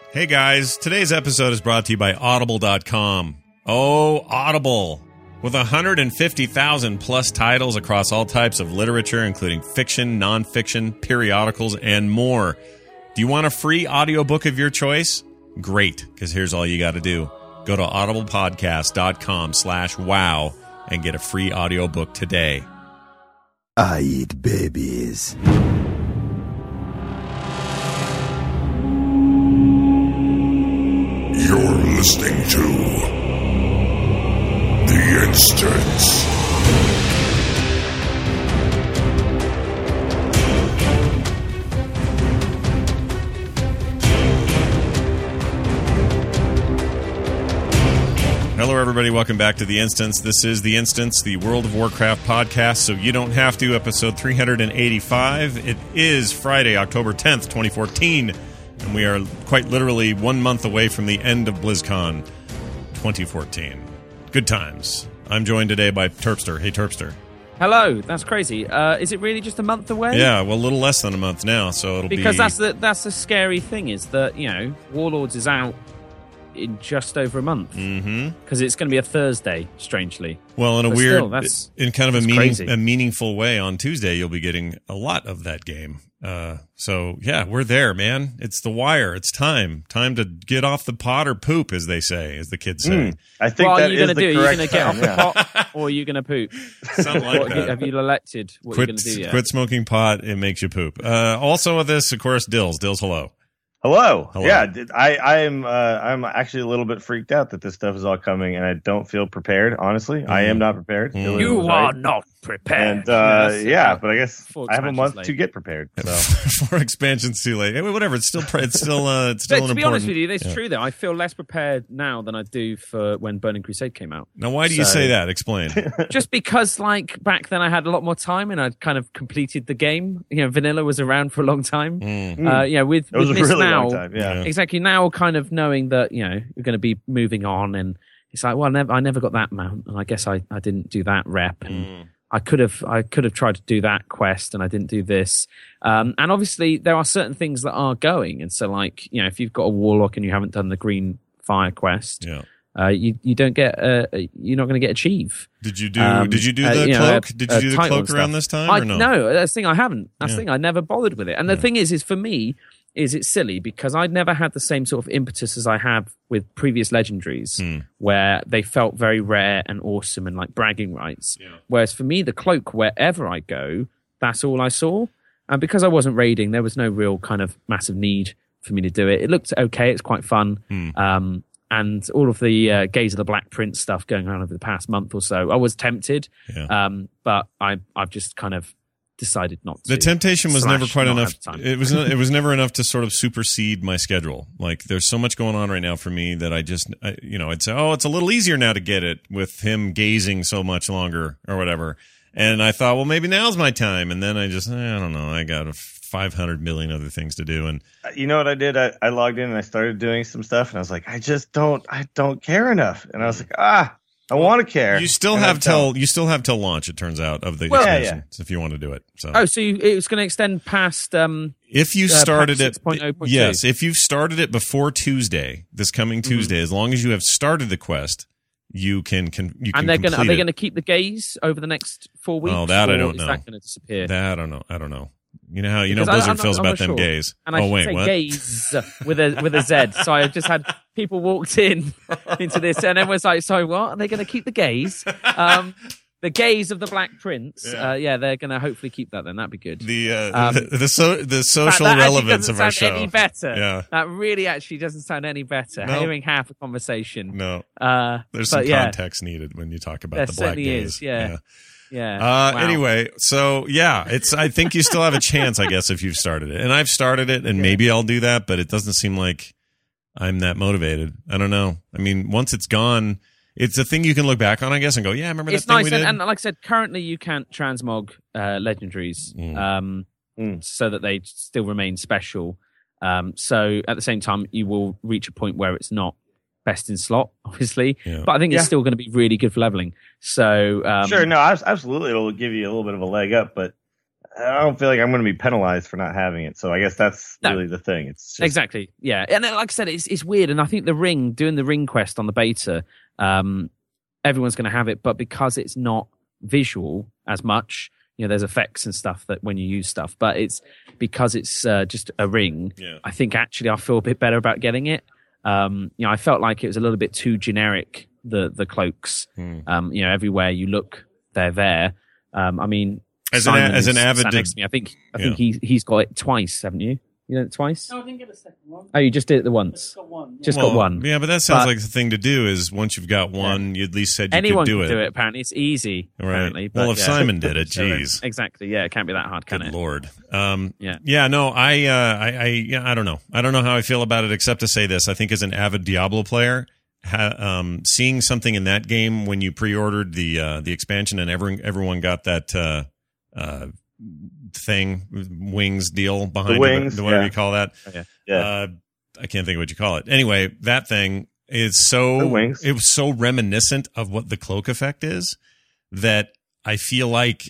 Hey guys, today's episode is brought to you by Audible.com. Oh, Audible. With 150,000 plus titles across all types of literature, including fiction, nonfiction, periodicals, and more. Do you want a free audiobook of your choice? Great, because here's all you got to do. Go to audiblepodcast.com/wow and get a free audiobook today. I eat babies. You're listening to The Instance. Hello, everybody. Welcome back to The Instance. This is The Instance, the World of Warcraft podcast, so you don't have to, episode 385. It is Friday, October 10th, 2014, and we are quite literally 1 month away from the end of BlizzCon 2014. Good times. I'm joined today by Terpster. Hey, Terpster. Hello, that's crazy. Is it really just a month away? Yeah, well, a little less than a month now, so it'll because be... that's the scary thing is that, you know, Warlords is out in just over a month. Because it's going to be a Thursday, strangely. Well, in a But weird, still, that's kind of a crazy. meaningful way, on Tuesday you'll be getting a lot of that game. So yeah, we're there, man. It's the wire. It's time to get off the pot or poop, as they say, as the kids say. I think What that are you is going to the do? Are you correct going to get off time, the yeah. pot or are you going to poop? Something like What, that. have you elected what you're going to do yet? Quit smoking pot. It makes you poop. Also with this, of course, Dills. Dills, hello. Hello. Hello. Yeah, I'm actually a little bit freaked out that this stuff is all coming, and I don't feel prepared. Honestly, I am not prepared. You are not prepared. And but I guess 4 I have a month expansions to late. get prepared. So. 4 expansions too late. Anyway, whatever. It's still But an to important. be honest with you, it's true though. I feel less prepared now than I do for when Burning Crusade came out. Now, why do you say that? Explain. Just because, like, back then I had a lot more time and I'd kind of completed the game. You know, vanilla was around for a long time. With It was a this really now, long time. Yeah. exactly now, kind of knowing that, you know, you're going to be moving on, and it's like, well, I never got that mount, and I guess I didn't do that rep, and I could have tried to do that quest, and I didn't do this. And obviously, there are certain things that are going, and so, like, you know, if you've got a warlock and you haven't done the green fire quest, you don't get you're not going to get achieve. Did you do the cloak? Did you do the title cloak and around stuff. this time or no? No, that's the thing. I haven't. That's the thing. I never bothered with it. And the thing is for me, it's silly because I'd never had the same sort of impetus as I have with previous legendaries, where they felt very rare and awesome and like bragging rights. Yeah. Whereas for me, the cloak, wherever I go, that's all I saw. And because I wasn't raiding, there was no real kind of massive need for me to do it. It looked okay. It's quite fun. And all of the Gaze of the Black Prince stuff going on over the past month or so, I was tempted, but I've just kind of decided not to. The temptation was never quite not enough. have time. It was never enough to sort of supersede my schedule. Like, there's so much going on right now for me that I'd say, oh, it's a little easier now to get it with him gazing so much longer or whatever. And I thought, well, maybe now's my time. And then I don't know. I got 500 million other things to do. And You know what I did? I logged in and I started doing some stuff, and I was like, I don't care enough. And I was like, I want to care. you still And have I don't. till launch, it turns out, of the Well, expansion, if you want to do it. So So it was going to extend past. if you started patch it, 6.0.2. yes, if you've started it before Tuesday, this coming Tuesday, as long as you have started the quest, you can And are they complete going it. to keep the gaze over the next 4 weeks? Oh, that I or don't know. Is that going to disappear? That I don't know. You know how Because Blizzard I'm feels not about them sure. gays. And I should say what? gaze with a Z. So I just had people walked into this, and everyone's like, "Sorry, what? Are they going to keep the gaze?" The gaze of the Black Prince. They're going to hopefully keep that. Then that'd be good. The social that relevance actually of our doesn't show. sound any better. Yeah. That really actually doesn't sound any better. No. Hearing half a conversation. No, there's but some context needed when you talk about There the black certainly gays. is, yeah. Yeah. Wow. Anyway, so yeah, I think you still have a chance, I guess, if you've started it. And I've started it, and maybe I'll do that, but it doesn't seem like I'm that motivated. I don't know. I mean, once it's gone, it's a thing you can look back on, I guess, and go, yeah, remember that It's thing nice, we did? and like I said, currently you can't transmog legendaries so that they still remain special. So at the same time, you will reach a point where it's not best in slot, obviously. Yeah. But I think it's still going to be really good for leveling. So Sure, no, absolutely, it'll give you a little bit of a leg up, but I don't feel like I'm going to be penalized for not having it. So I guess that's really the thing. It's just, exactly, yeah. And like I said, it's weird. And I think doing the ring quest on the beta, everyone's going to have it, but because it's not visual as much, there's effects and stuff that when you use stuff, but it's because it's just a ring. Yeah. I think actually I feel a bit better about getting it. I felt like it was a little bit too generic. The cloaks, everywhere you look, they're there. I mean. As an avid, next to me. I think he's got it twice, haven't you? You done it twice? No, I didn't get a second one. Oh, you just did it the once. Just got one. Yeah, but that sounds like the thing to do. Is once you've got one, you at least said you anyone could do can do it. Apparently, it's easy. Right. Apparently, well, if Simon did it, geez. Exactly. Yeah, it can't be that hard, can Good it? Lord. Yeah. No, I don't know. I don't know how I feel about it, except to say this: I think as an avid Diablo player. Seeing something in that game when you pre-ordered the expansion and everyone got that thing wings deal behind the wings, it, whatever you call that. Yeah. I can't think of what you call it. Anyway, that thing is it was so reminiscent of what the cloak effect is that I feel like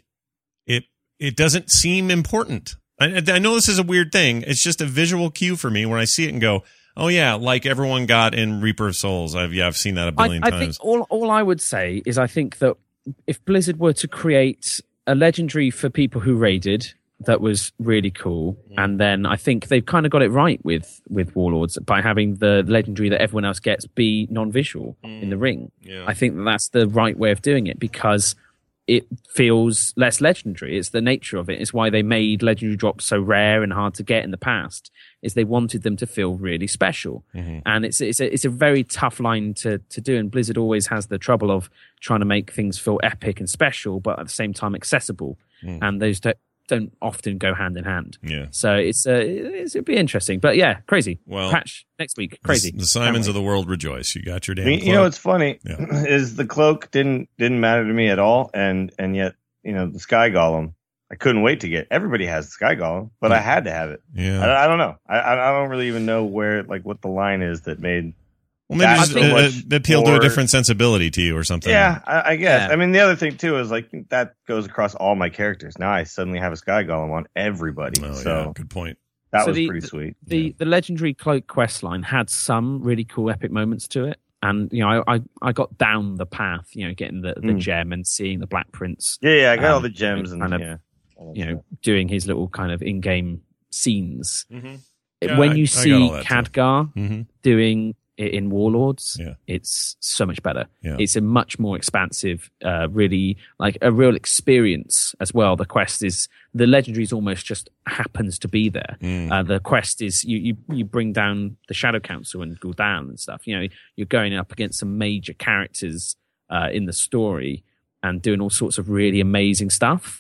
it doesn't seem important. I know this is a weird thing. It's just a visual cue for me when I see it and go, oh yeah, like everyone got in Reaper of Souls. I've seen that a billion times. I think all I would say is I think that if Blizzard were to create a legendary for people who raided that was really cool, and then I think they've kind of got it right with Warlords by having the legendary that everyone else gets be non-visual in the ring. Yeah. I think that's the right way of doing it because it feels less legendary. It's the nature of it. It's why they made legendary drops so rare and hard to get in the past, is they wanted them to feel really special. Mm-hmm. And it's a very tough line to do. And Blizzard always has the trouble of trying to make things feel epic and special, but at the same time accessible. Mm. And those don't often go hand in hand. Yeah. So it'd be interesting. But yeah, crazy. Well, patch next week. Crazy. The Simons of the world rejoice. You got your damn cloak. You know what's funny is the cloak didn't matter to me at all, and yet the Sky Golem I couldn't wait to get. Everybody has the Sky Golem, but I had to have it. Yeah. I don't know. I don't really even know what the line is that made. Well, maybe it appealed to a different sensibility to you or something. Yeah, I guess. Yeah. I mean, the other thing, too, is that goes across all my characters. Now I suddenly have a Sky Golem on everybody. Oh, so yeah, good point. That was pretty sweet. The Legendary Cloak quest line had some really cool epic moments to it. And, I got down the path, getting the gem and seeing the Black Prince. Yeah, I got all the gems and kind of, doing his little kind of in-game scenes. Mm-hmm. Yeah, when you see Khadgar doing it in Warlords, it's so much better. Yeah. It's a much more expansive, really like a real experience as well. The quest is the legendaries almost just happens to be there. The quest is you bring down the Shadow Council and Gul'dan and stuff. You're going up against some major characters in the story and doing all sorts of really amazing stuff.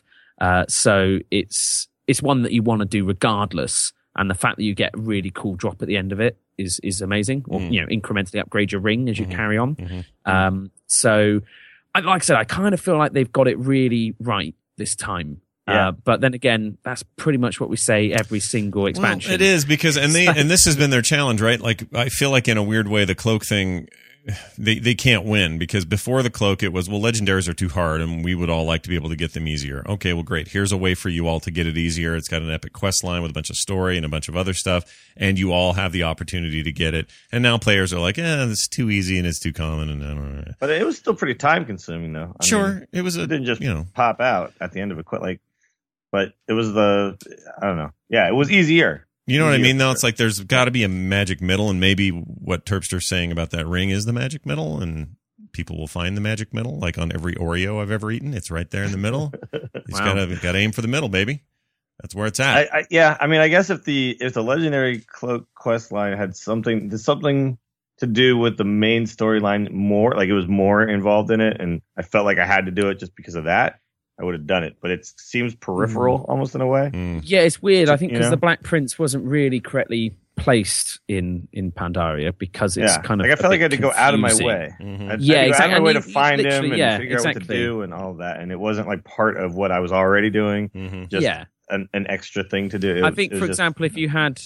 So it's one that you want to do regardless. And the fact that you get a really cool drop at the end of it is amazing. Or incrementally upgrade your ring as you carry on. Mm-hmm. So, like I said, I kind of feel like they've got it really right this time. Yeah. But then again, that's pretty much what we say every single expansion. Well, it is because and this has been their challenge, right? Like I feel like in a weird way, the cloak thing. They can't win because before the cloak it was, well, legendaries are too hard and we would all like to be able to get them easier. Okay, well, great. Here's a way for you all to get it easier. It's got an epic quest line with a bunch of story and a bunch of other stuff, and you all have the opportunity to get it. And now players are like, it's too easy and it's too common. And I don't know. But it was still pretty time consuming, though. I mean, it was. It didn't just pop out at the end of it, but it was I don't know. Yeah, it was easier. You know what I mean, though? It's like there's got to be a magic middle, and maybe what Terpster's saying about that ring is the magic middle, and people will find the magic middle, like on every Oreo I've ever eaten. It's right there in the middle. He's got to aim for the middle, baby. That's where it's at. I mean, I guess if the legendary cloak quest line had something to do with the main storyline more, like it was more involved in it, and I felt like I had to do it just because of that, I would have done it, but it seems peripheral almost in a way. Yeah, it's weird. I think because the Black Prince wasn't really correctly placed in Pandaria because it's kind of. I felt like I had to go out of my way. Mm-hmm. I had to go out of my way to find him and figure out what to do and all of that, and it wasn't like part of what I was already doing. Just an extra thing to do. I think, for example, if you had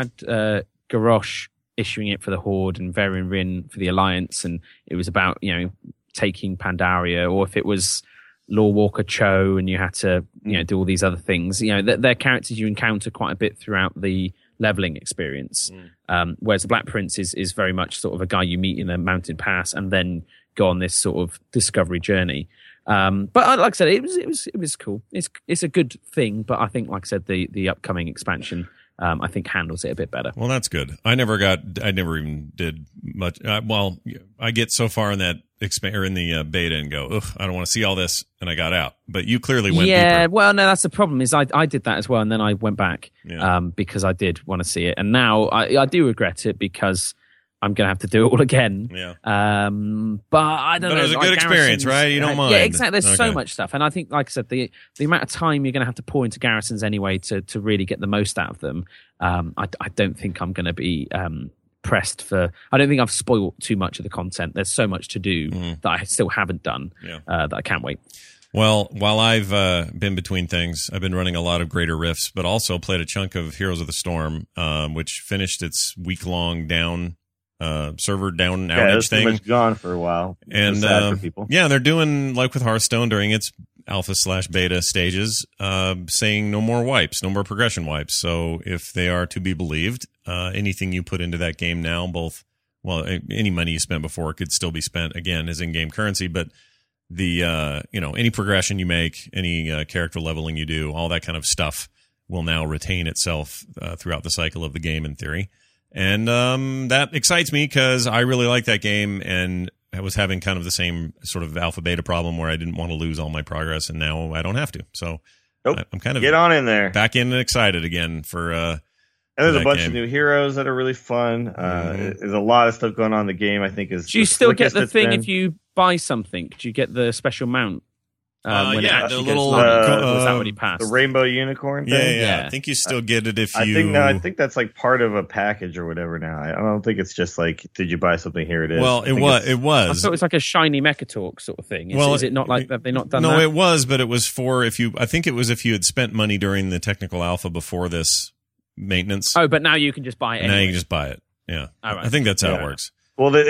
Garrosh issuing it for the Horde and Varian Rin for the Alliance, and it was about taking Pandaria, or if it was Law Walker Cho, and you had to do all these other things. They're characters you encounter quite a bit throughout the leveling experience. Whereas the Black Prince is very much sort of a guy you meet in a mountain pass and then go on this sort of discovery journey. But like I said, it was cool. It's a good thing, but I think, like I said, the upcoming expansion I think handles it a bit better. Well, that's good. I never even did much. I get so far in that in the beta and go, ugh, I don't want to see all this, and I got out. But you clearly went deeper. Well, no, that's the problem. Is I did that as well, and then I went back because I did want to see it, and now I do regret it because I'm going to have to do it all again. Yeah. But I don't know. But it was a good experience, right? You don't mind. Yeah, exactly. There's so much stuff. And I think, like I said, the amount of time you're going to have to pour into garrisons anyway to really get the most out of them, I don't think I'm going to be pressed for... I don't think I've spoiled too much of the content. There's so much to do that I still haven't done that I can't wait. Well, while I've been between things, I've been running a lot of Greater Rifts, but also played a chunk of Heroes of the Storm, which finished its week-long server down outage thing. Pretty much gone for a while. And sad for people. Yeah, they're doing like with Hearthstone during its alpha/beta stages, saying no more wipes, no more progression wipes. So if they are to be believed, anything you put into that game now, any money you spent before could still be spent again as in-game currency, but the any progression you make, any character leveling you do, all that kind of stuff will now retain itself throughout the cycle of the game in theory. And that excites me because I really like that game, and I was having kind of the same sort of alpha beta problem where I didn't want to lose all my progress, and now I don't have to. So I'm kind of get on in there, back in and excited again for. And there's a bunch of new heroes that are really fun. There's a lot of stuff going on in the game. I think is. Do you still get the thing if you buy something? Do you get the special mount? The little was that already passed? The rainbow unicorn thing? Yeah. I think you still get it if you... I think that's like part of a package or whatever now. I don't think it's just like, did you buy something? Here it is. Well, it was. I thought it was like a shiny Mechatalk sort of thing. Is it not like that? They've not done that? No, it was, but it was for if you had spent money during the technical alpha before this maintenance. Oh, but now you can just buy it anyway. Now you can just buy it. Yeah. Right. I think that's how it works. Well, there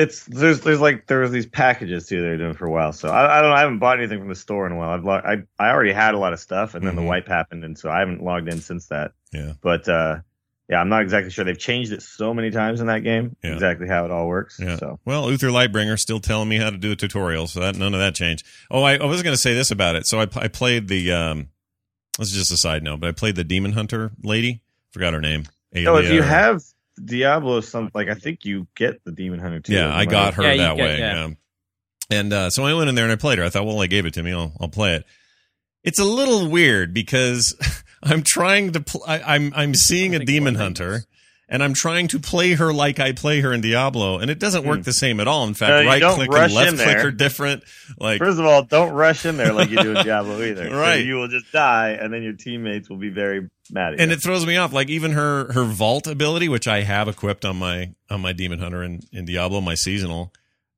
was these packages too they're doing for a while. So I don't know. I haven't bought anything from the store in a while. I already had a lot of stuff, and then the wipe happened, and so I haven't logged in since that. Yeah. But I'm not exactly sure. They've changed it so many times in that game. Yeah. Exactly how it all works. Yeah. So Uther Lightbringer still telling me how to do a tutorial, so none of that changed. Oh, I was going to say this about it. So I played the. This is just a side note, but I played the Demon Hunter lady. Forgot her name. No, if you have Diablo, I think you get the Demon Hunter too. Yeah, I got her that way. Yeah. And so I went in there and I played her. I thought, well, they gave it to me. I'll play it. It's a little weird because I'm trying to. I'm seeing a Demon Hunter, and I'm trying to play her like I play her in Diablo, and it doesn't work the same at all. In fact, right click and left click are different. Like, first of all, don't rush in there like you do in Diablo either. Right, so you will just die, and then your teammates will be very mad at you. And it throws me off. Like even her vault ability, which I have equipped on my Demon Hunter in Diablo, my seasonal.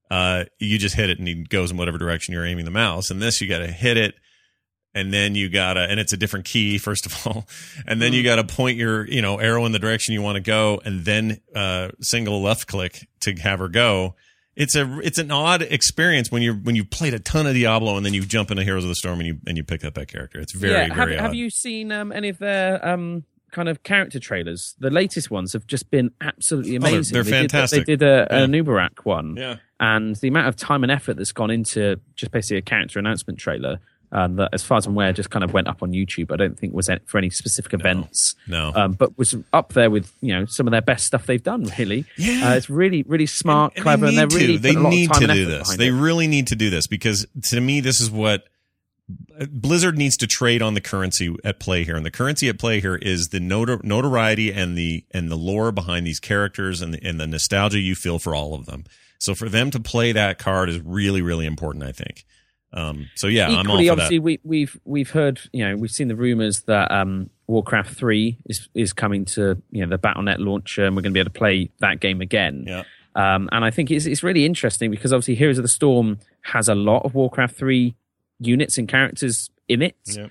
You just hit it, and he goes in whatever direction you're aiming the mouse. And this, you got to hit it. And then and it's a different key, first of all. And then you got to point your, arrow in the direction you want to go, and then single left click to have her go. It's an odd experience when you've played a ton of Diablo and then you jump into Heroes of the Storm and you pick up that character. It's very odd. Have you seen any of their kind of character trailers? The latest ones have just been absolutely amazing. They're fantastic. They did a Nubarak one. Yeah. And the amount of time and effort that's gone into just basically a character announcement trailer. That, as far as I'm aware, just kind of went up on YouTube. I don't think was for any specific events. No. But was up there with some of their best stuff they've done. Really, yeah. It's really, really smart, clever, and they need to do this. They really need to do this because to me, this is what Blizzard needs to trade on the currency at play here, and the currency at play here is the notoriety and the lore behind these characters and the nostalgia you feel for all of them. So for them to play that card is really, really important, I think. Equally, I'm all for obviously, that. we've heard, we've seen the rumors that Warcraft 3 is coming to the Battle.net launcher, and we're going to be able to play that game again. Yeah. And I think it's really interesting because obviously Heroes of the Storm has a lot of Warcraft 3 units and characters in it. Yeah.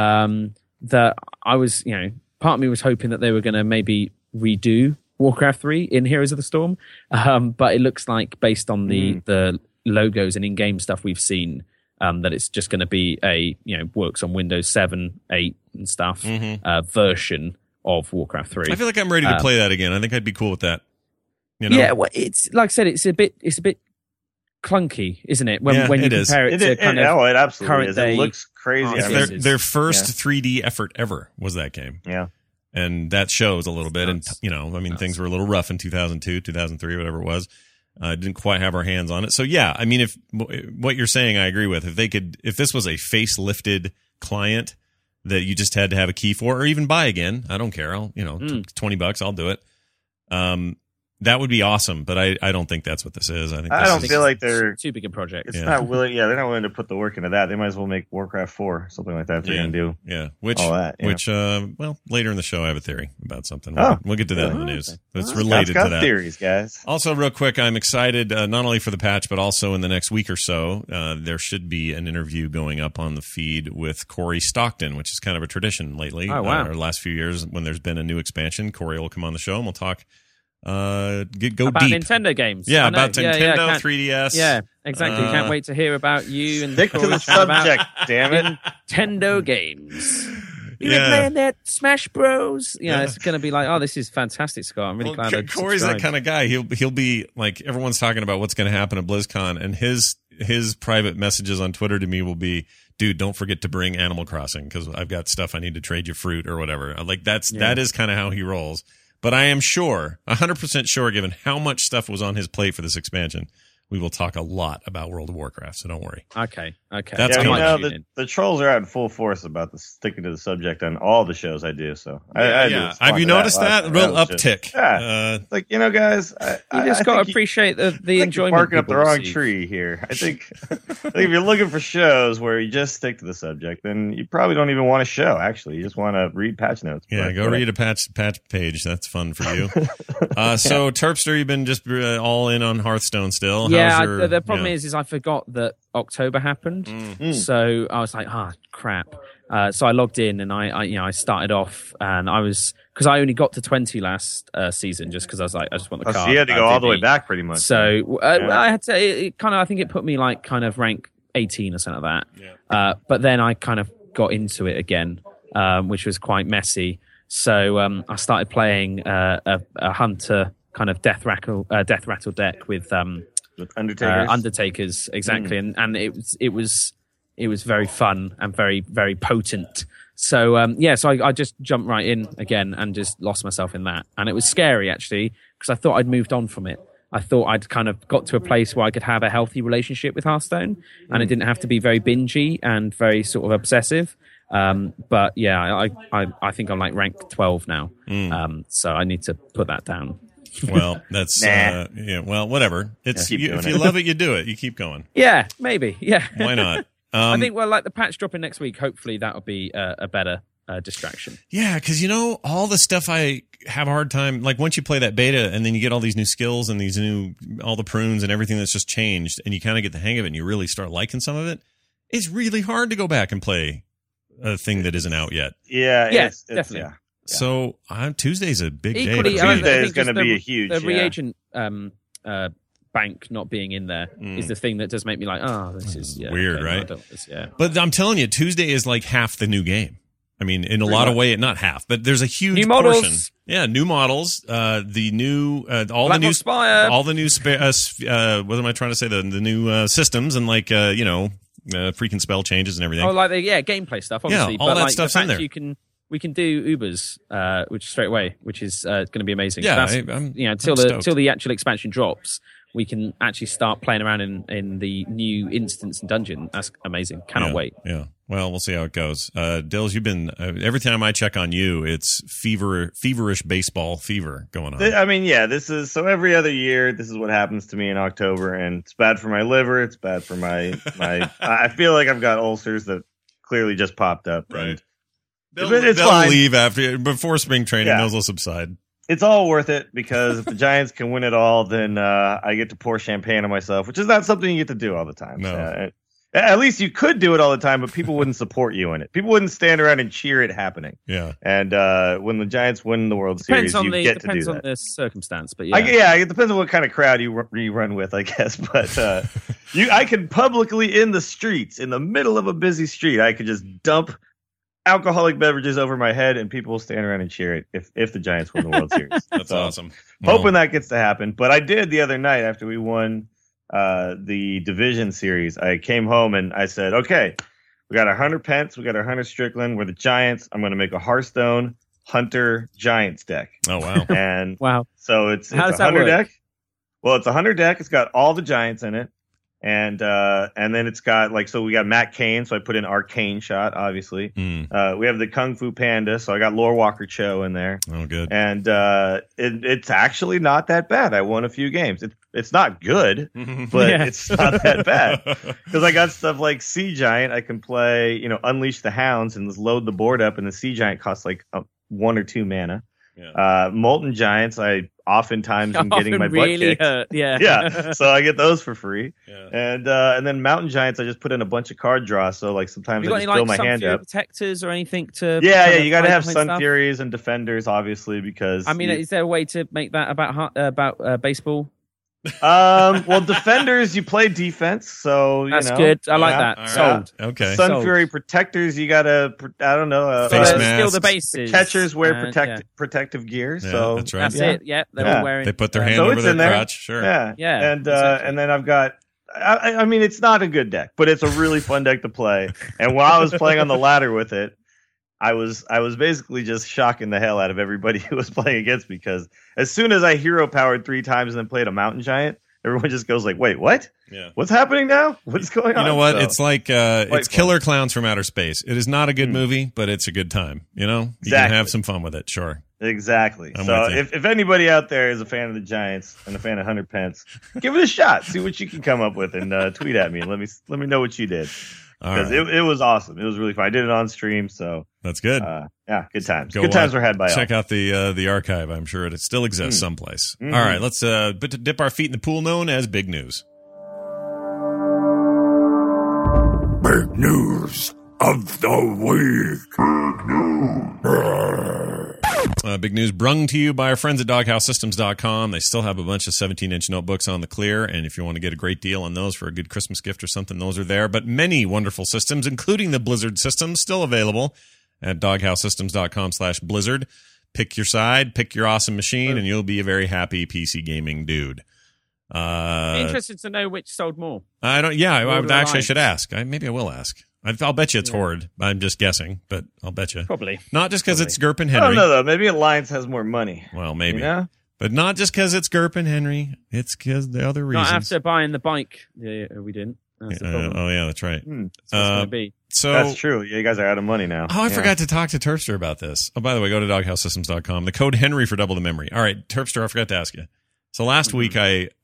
That I was, part of me was hoping that they were going to maybe redo Warcraft 3 in Heroes of the Storm, but it looks like based on the logos and in-game stuff we've seen. that it's just going to be a works on Windows 7, 8, and stuff version of Warcraft 3. I feel like I'm ready to play that again. I think I'd be cool with that. Yeah, well, it's like I said, it's a bit clunky, isn't it? When you compare it to kind of it absolutely current is. day. It looks crazy. It's their first 3D effort ever was that game. Yeah. And that shows a little bit. And, things were a little rough in 2002, 2003, whatever it was. Didn't quite have our hands on it. So, yeah, I mean, if what you're saying, I agree with. If this was a face-lifted client that you just had to have a key for or even buy again, I don't care. I'll, $20, I'll do it. That would be awesome, but I don't think that's what this is. I don't feel like they're too big a project. It's not willing. Yeah, they're not willing to put the work into that. They might as well make Warcraft 4, something like that. If they're going to do. Yeah, which later in the show, I have a theory about something. We'll get to that in the news. It's related to that. Theories, guys. Also, real quick, I'm excited not only for the patch, but also in the next week or so, there should be an interview going up on the feed with Corey Stockton, which is kind of a tradition lately. Oh, wow. Our last few years, when there's been a new expansion, Corey will come on the show and we'll talk. Go about deep. Nintendo games. Yeah, about Nintendo, 3DS. Yeah, exactly. Can't wait to hear about you and stick to the subject, damn it. Nintendo games. You've been playing that Smash Bros. It's going to be like, oh, this is fantastic, Scott. I'm really glad. Corey's that kind of guy. He'll be like, everyone's talking about what's going to happen at BlizzCon, and his private messages on Twitter to me will be, dude, don't forget to bring Animal Crossing because I've got stuff I need to trade you fruit or whatever. Like that is kind of how he rolls. But I am sure, 100% sure, given how much stuff was on his plate for this expansion, we will talk a lot about World of Warcraft, so don't worry. Okay. That's the trolls are out in full force about sticking to the subject on all the shows I do. So have you noticed that? Real uptick. Yeah. Guys, you just got to appreciate the enjoyment. Barking up the wrong tree here. I think if you're looking for shows where you just stick to the subject, then you probably don't even want a show. Actually, you just want to read patch notes. Yeah, go read a patch page. That's fun for you. So Terpster, you've been just all in on Hearthstone still. Yeah, the problem is I forgot that October happened, so I was like, crap. So I logged in and I started off, and because I only got to 20 last season, just because I was like, I just want the card. So you had to go all the way back, pretty much. So I had to. I think it put me like kind of rank 18 or something like that. Yeah. But then I kind of got into it again, which was quite messy. So I started playing a hunter kind of death rattle deck with Undertakers, exactly, and it was very fun and very, very potent. So so I just jumped right in again and just lost myself in that, and it was scary actually because I thought I'd moved on from it. I thought I'd kind of got to a place where I could have a healthy relationship with Hearthstone, and it didn't have to be very bingey and very sort of obsessive. But yeah, I think I'm like rank 12 now, so I need to put that down. Well, that's well, whatever. It's if you love it, you do it. You keep going. Yeah, maybe. Yeah. Why not? I think like the patch dropping next week. Hopefully, that'll be a better distraction. Yeah, because all the stuff I have a hard time. Like once you play that beta, and then you get all these new skills and all the prunes and everything that's just changed, and you kind of get the hang of it, and you really start liking some of it. It's really hard to go back and play a thing that isn't out yet. Yeah, it's definitely. Yeah. So Tuesday's a big day. Tuesday is going to be a huge. The reagent bank not being in there is the thing that does make me like, this is weird, right? Yeah. But I'm telling you, Tuesday is like half the new game. I mean, in a lot of ways, not half, but there's a huge new portion. Models. Yeah, new models. The new all Black the new Spire. all the new what am I trying to say? The new systems and freaking spell changes and everything. Oh, like gameplay stuff. Obviously, all that stuff's in there. We can do Ubers, which straight away, which is going to be amazing. Yeah, till the actual expansion drops, we can actually start playing around in the new instance and dungeon. That's amazing. Cannot wait. Yeah. Well, we'll see how it goes. Dills, you've been every time I check on you, it's feverish baseball fever going on. I mean, this is so every other year. This is what happens to me in October, and it's bad for my liver. It's bad for my. I feel like I've got ulcers that clearly just popped up. Right. And they'll leave before spring training. Those will subside. It's all worth it because if the Giants can win it all, then I get to pour champagne on myself, which is not something you get to do all the time. No. At least you could do it all the time, but people wouldn't support you in it. People wouldn't stand around and cheer it happening. Yeah. And when the Giants win the World Series, you get to do that. Depends on the circumstance, but it depends on what kind of crowd you run with, I guess. But I could publicly in the streets, in the middle of a busy street, I could just dump alcoholic beverages over my head, and people will stand around and cheer it if the Giants win the World Series. That's awesome. Hoping that gets to happen. But I did the other night after we won the division series. I came home and I said, okay, we got our Hunter Pence, we got our Hunter Strickland, we're the Giants. I'm going to make a Hearthstone Hunter Giants deck. Oh, wow. And wow. So it's How does a that Hunter work? deck. Well, it's a Hunter deck. It's got all the Giants in it. And then it's got so we got Matt Cain, so I put in Arcane Shot, obviously. We have the Kung Fu Panda, so I got Lore Walker Cho in there. Oh, good. And it's actually not that bad. I won a few games. It's not good, but it's not that bad. Because I got stuff like Sea Giant. I can play, Unleash the Hounds and just load the board up, and the Sea Giant costs 1 or 2 mana. Yeah. Molten Giants, I oftentimes am getting my butt kicked. Hurt. Yeah. Yeah, so I get those for free. Yeah. And then Mountain Giants, I just put in a bunch of card draw. So sometimes You I got just any fill my Sun hand Fury up. protectors or anything to? Yeah, you got to have fight Sun stuff? Furies and Defenders, obviously, because I mean, is there a way to make that about baseball? well, Defenders, you play defense, so That's good. I like that. All right. Sold. Okay. Sun Sold. Fury Protectors, you gotta, I don't know, Face Steal masks. the bases. catchers wear Yeah. protective gear. Yeah, So that's right. That's Yeah. it. Yeah, they're Yeah. all wearing. They put their hand So over it's their in there. crotch. Sure. Yeah, Yeah, and exactly. and then I've got. I mean, it's not a good deck, but it's a really fun deck to play. And while I was playing on the ladder with it, I was basically just shocking the hell out of everybody who was playing against me, because as soon as I hero powered 3 times and then played a Mountain Giant, everyone just goes like, "Wait, what? Yeah. What's happening now? What's going on?" You know what? So, It's like it's fun. Killer Clowns from Outer Space. It is not a good movie, but it's a good time. You can Exactly. have some fun with it. Sure. exactly. I'm So with you. if anybody out there is a fan of the Giants and a fan of Hunter Pence, give it a shot. See what you can come up with, and tweet at me and let me know what you did, All because right. it was awesome. It was really fun. I did it on stream, so That's good. yeah, good times. Go Good times watch- were had by all. Check out the archive. I'm sure it still exists someplace. Mhm. All right, let's dip our feet in the pool known as big news. Big news of the week. Big news brung to you by our friends at DoghouseSystems.com. They still have a bunch of 17-inch notebooks on the clear, and if you want to get a great deal on those for a good Christmas gift or something, those are there. But many wonderful systems, including the Blizzard system, still available at DoghouseSystems.com/Blizzard. Pick your side, pick your awesome machine, and you'll be a very happy PC gaming dude. Interested to know which sold more. I don't. Yeah, I Horde or actually Alliance? should ask. Maybe I will ask. I'll bet you it's Horde. I'm just guessing, but I'll bet you. Probably. Not just because it's Gerp and I Henry. don't know though. Maybe Alliance has more money. Well, maybe. You know? But not just because it's Gerp and Henry. It's because the other reasons. Not after buying the bike. Yeah, we didn't. That's the problem. Oh, yeah, that's right. That's what it's going to be. So, That's true. Yeah, you guys are out of money now. Oh, I Yeah. forgot to talk to Terpster about this. Oh, by the way, go to DoghouseSystems.com. The code Henry for double the memory. All right, Terpster, I forgot to ask you. So last week,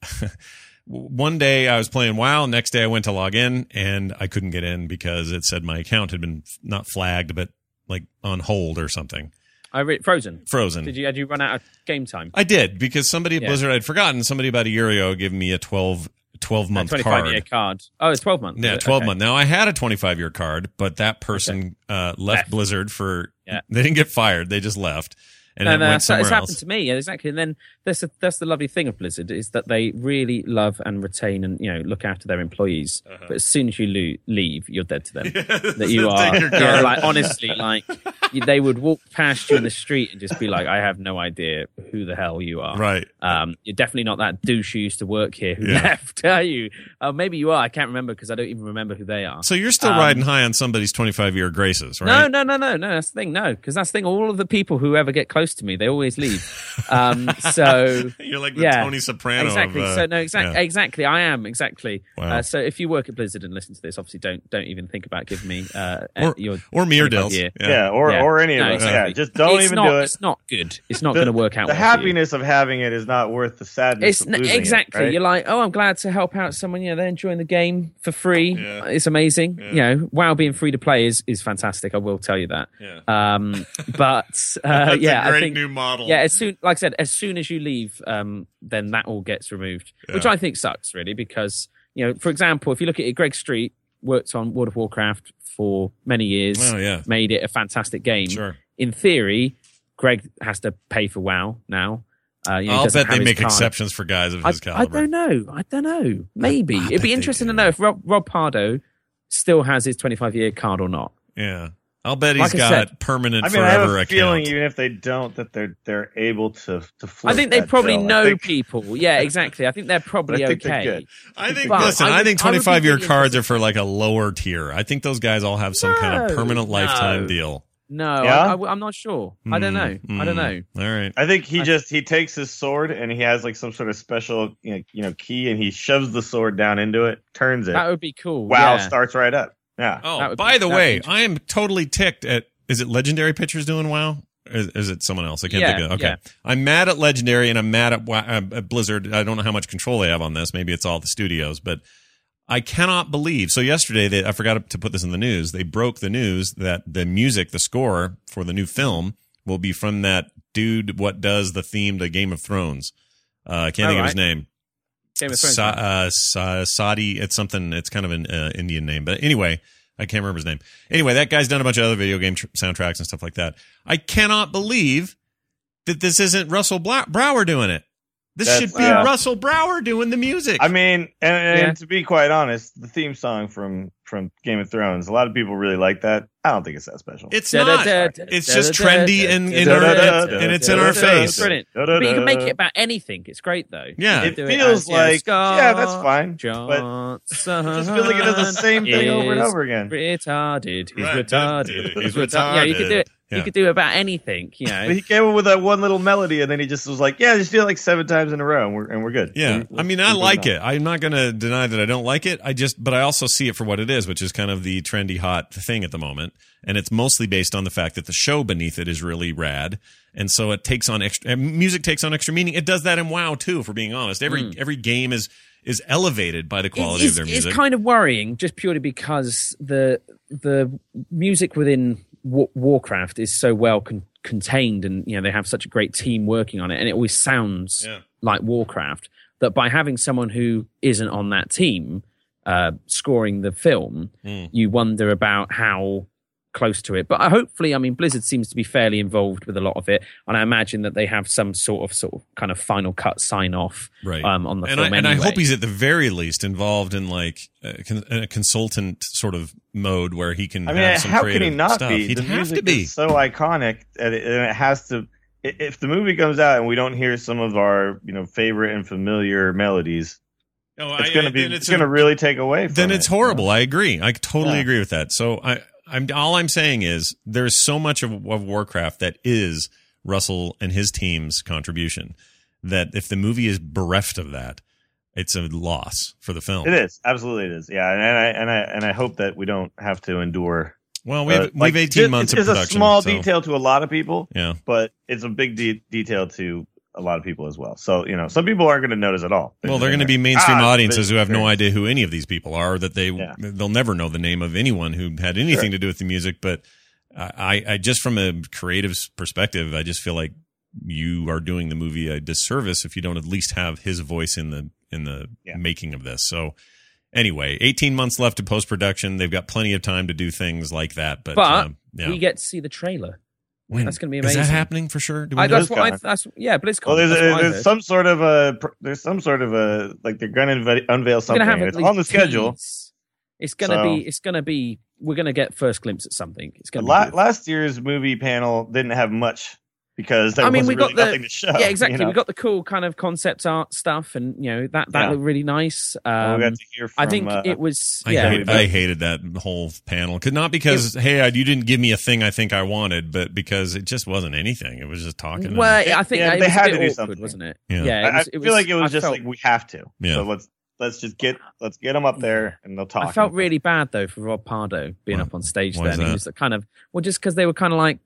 one day I was playing WoW. Next day I went to log in and I couldn't get in because it said my account had been not flagged, but like on hold or something. Frozen. Frozen. Had you run out of game time? I did, because somebody at Yeah. Blizzard, I'd forgotten, somebody about a year ago gave me a 12-month 25-year card. card. Oh, it's 12 months. Yeah, is it? 12 Okay. month. Now, I had a 25-year card, but that person left Blizzard for... Yeah. They didn't get fired. They just left. And No, it went it's somewhere happened else. to me. Yeah, exactly. And then that's the lovely thing of Blizzard, is that they really love and retain and look after their employees. But as soon as you leave, you're dead to them. That you are, Take your yeah, card. like honestly, like they would walk past you in the street and just be like, "I have no idea who the hell you are." Right. You're definitely not that douche who used to work here who Yeah. left, are you? Maybe you are. I can't remember because I don't even remember who they are. So you're still riding high on somebody's 25-year graces, right? No. That's the thing. No, because that's the thing. All of the people who ever get close to me, they always leave. So You're like the yeah, Tony Soprano exactly. of... So no, yeah. exactly. I am exactly. Wow. So if you work at Blizzard and listen to this, obviously don't even think about giving me your Or Meardales. 25-year. Yeah, or Yeah. or any of No, us. exactly. Yeah, just don't It's even not, do it. It's not good. It's not going to work out. The well for you. happiness of having it is not worth the sadness. It's of losing exactly. It, right? You're like, oh, I'm glad to help out someone. They're enjoying the game for free. Yeah. It's amazing. Yeah. WoW being free to play is fantastic. I will tell you that. Yeah. But That's yeah, a great I think new model. yeah. Like I said, as soon as you leave, then that all gets removed, which Yeah. I think sucks really, because for example, if you look at it, Greg Street, worked on World of Warcraft for many years. Oh, yeah. Made it a fantastic game. Sure. In theory, Greg has to pay for WoW now. I'll bet they make exceptions for guys of his caliber. I don't know. Maybe. It'd be interesting to know if Rob Pardo still has his 25-year card or not. Yeah. I'll bet he's Like I got said, permanent I forever have a feeling account. even if they don't, that they're able to float I think they that probably bill. know people. Yeah, exactly. I think they're probably I think they're okay. good. I think, But listen, I think I would be 25-year really cards are for like a lower tier. I think those guys all have some kind of No, permanent lifetime no. deal. No, Yeah? I'm not sure. I don't know. I don't know. All right. I think he takes his sword and he has like some sort of special key and he shoves the sword down into it, turns it. That would be cool. WoW yeah. starts right up. Yeah. That Oh, would by be- the that would way, be I am totally ticked at. Is it Legendary Pictures doing WoW? Or is it someone else? I can't Yeah, think of. Okay, yeah. I'm mad at Legendary and I'm mad at Blizzard. I don't know how much control they have on this. Maybe it's all the studios, but I cannot believe. So yesterday, I forgot to put this in the news. They broke the news that the music, the score for the new film, will be from that dude. What does the theme to Game of Thrones? I can't think of his name. Game of Thrones. Saudi. It's something. It's kind of an Indian name, but anyway, I can't remember his name. Anyway, that guy's done a bunch of other video game soundtracks and stuff like that. I cannot believe that this isn't Russell Brower doing it. This should be Russell Brower doing the music. I mean, and to be quite honest, the theme song from Game of Thrones, a lot of people really like that. I don't think it's that special. It's not. It's just trendy and it's in our face. It's brilliant. But you can make it about anything. It's great though. Yeah. It feels like, yeah, that's fine. But Johnson. it just feels like it does the same thing over and over again. Retarded. He's Right. retarded. He's Yeah, you could do it. Yeah. You could do it about anything. You But know. he came up with that one little melody, and then he just was like, "Yeah, just do it like 7 times in a row, and we're good." Yeah, I mean, I like it. I'm not going to deny that I don't like it. But I also see it for what it is, which is kind of the trendy, hot thing at the moment. And it's mostly based on the fact that the show beneath it is really rad. And so it takes on music takes on extra meaning. It does that in WoW too, for being honest. Every game is elevated by the quality of their music. It's kind of worrying, just purely because the music within Warcraft is so well contained, and they have such a great team working on it, and it always sounds like Warcraft. That by having someone who isn't on that team scoring the film, you wonder about how close to it. But hopefully, I mean, Blizzard seems to be fairly involved with a lot of it, and I imagine that they have some sort of kind of final cut sign off on the film. And I anyway. hope he's at the very least involved in like a consultant sort of mode where he can. I mean, have some how creative can he not stuff. be? He'd The have music to be. is so iconic, and it has to. If the movie comes out and we don't hear some of our favorite and familiar melodies, it's going to be. It's going to really take away from Then it. it's horrible. I agree. I totally agree with that. So all I'm saying is there's so much of Warcraft that is Russell and his team's contribution that if the movie is bereft of that, it's a loss for the film. It is, absolutely it is. Yeah, and I hope that we don't have to endure. Well, we have 18 months of production. It's a small so- detail to a lot of people, Yeah. but it's a big detail to a lot of people as well. So some people aren't going to notice at all. Well, they're going to be mainstream audiences who have no idea. idea who any of these people are, that they'll never know the name of anyone who had anything to do with the music. But I just from a creative perspective, I just feel like you are doing the movie a disservice if you don't at least have his voice in the making of this. So anyway, 18 months left to post production. They've got plenty of time to do things like that. But we get to see the trailer. When? That's going to be amazing. Is that happening for sure? Do we know? That's what BlizzCon. Well, That's what I there's heard. some sort of a like they're going to unveil something. We're gonna have It's on the schedule. It's going to be. We're going to get first glimpse at something. It's going to be Last year's movie panel didn't have much because there we wasn't got really nothing to show. Yeah, exactly. We got the cool kind of concept art stuff, and that looked really nice. We got to hear from, I think it was. I hated that whole panel. Not because you didn't give me a thing I think I wanted, but because it just wasn't anything. It was just talking. Well, I think it they was had a bit to do awkward, something, wasn't it? Yeah. I feel like it was just like we have to. Yeah. So let's get them up there and they'll talk. I felt really bad though for Rob Pardo being up on stage Why then. is He was kind of just because they were kind of like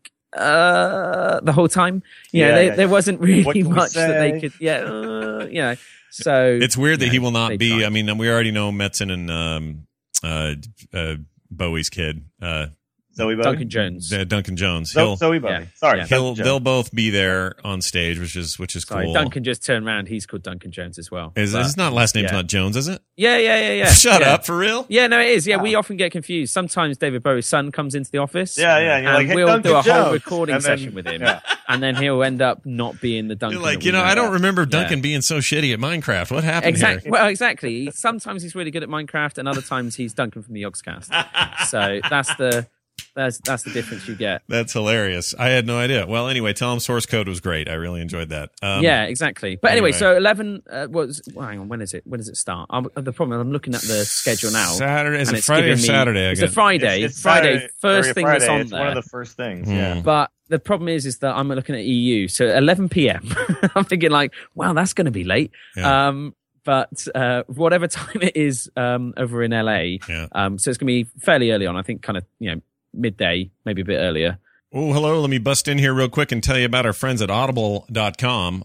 the whole time. There wasn't really much that they could. So it's weird that he will not be. tried. I mean, we already know Metzen and Bowie's kid. Zoe Bobby? Duncan Jones. Duncan Jones. Zoe Bobby. Yeah. Sorry. Yeah. Duncan Jones. They'll both be there on stage, which is Sorry, cool. Duncan just turned around. He's called Duncan Jones as well. His But- last name's yeah. not Jones, is it? Yeah. Shut Yeah. up, for real? Yeah, no, it is. Yeah, we often get confused. Sometimes David Bowie's son comes into the office. Yeah, and you're like, hey, we'll Duncan do a whole Jones. recording And then- session with him, yeah. and then he'll end up not being the Duncan. You're like, that we I don't know. remember Duncan being so shitty at Minecraft. What happened Exactly. here? Well, exactly. Sometimes he's really good at Minecraft, and other times he's Duncan from the Yogscast. So that's the difference you get. That's hilarious. I had no idea. Well, anyway, tell him source code was great. I really enjoyed that. Yeah, exactly. But anyway, anyway. so 11 hang on, when is it? When does it start? The problem is I'm looking at the schedule now. Saturday. Is and it it's Friday or giving me- Saturday? It's a Friday. It's Friday, Saturday, first or thing Friday. that's on It's there. one of the first things. Hmm. Yeah. But the problem is that I'm looking at EU. So 11 p.m. I'm thinking like, wow, that's going to be late. Yeah. But whatever time it is over in LA, Yeah. so it's going to be fairly early on. I think kind of, midday, maybe a bit earlier. Oh, hello. Let me bust in here real quick and tell you about our friends at audible.com,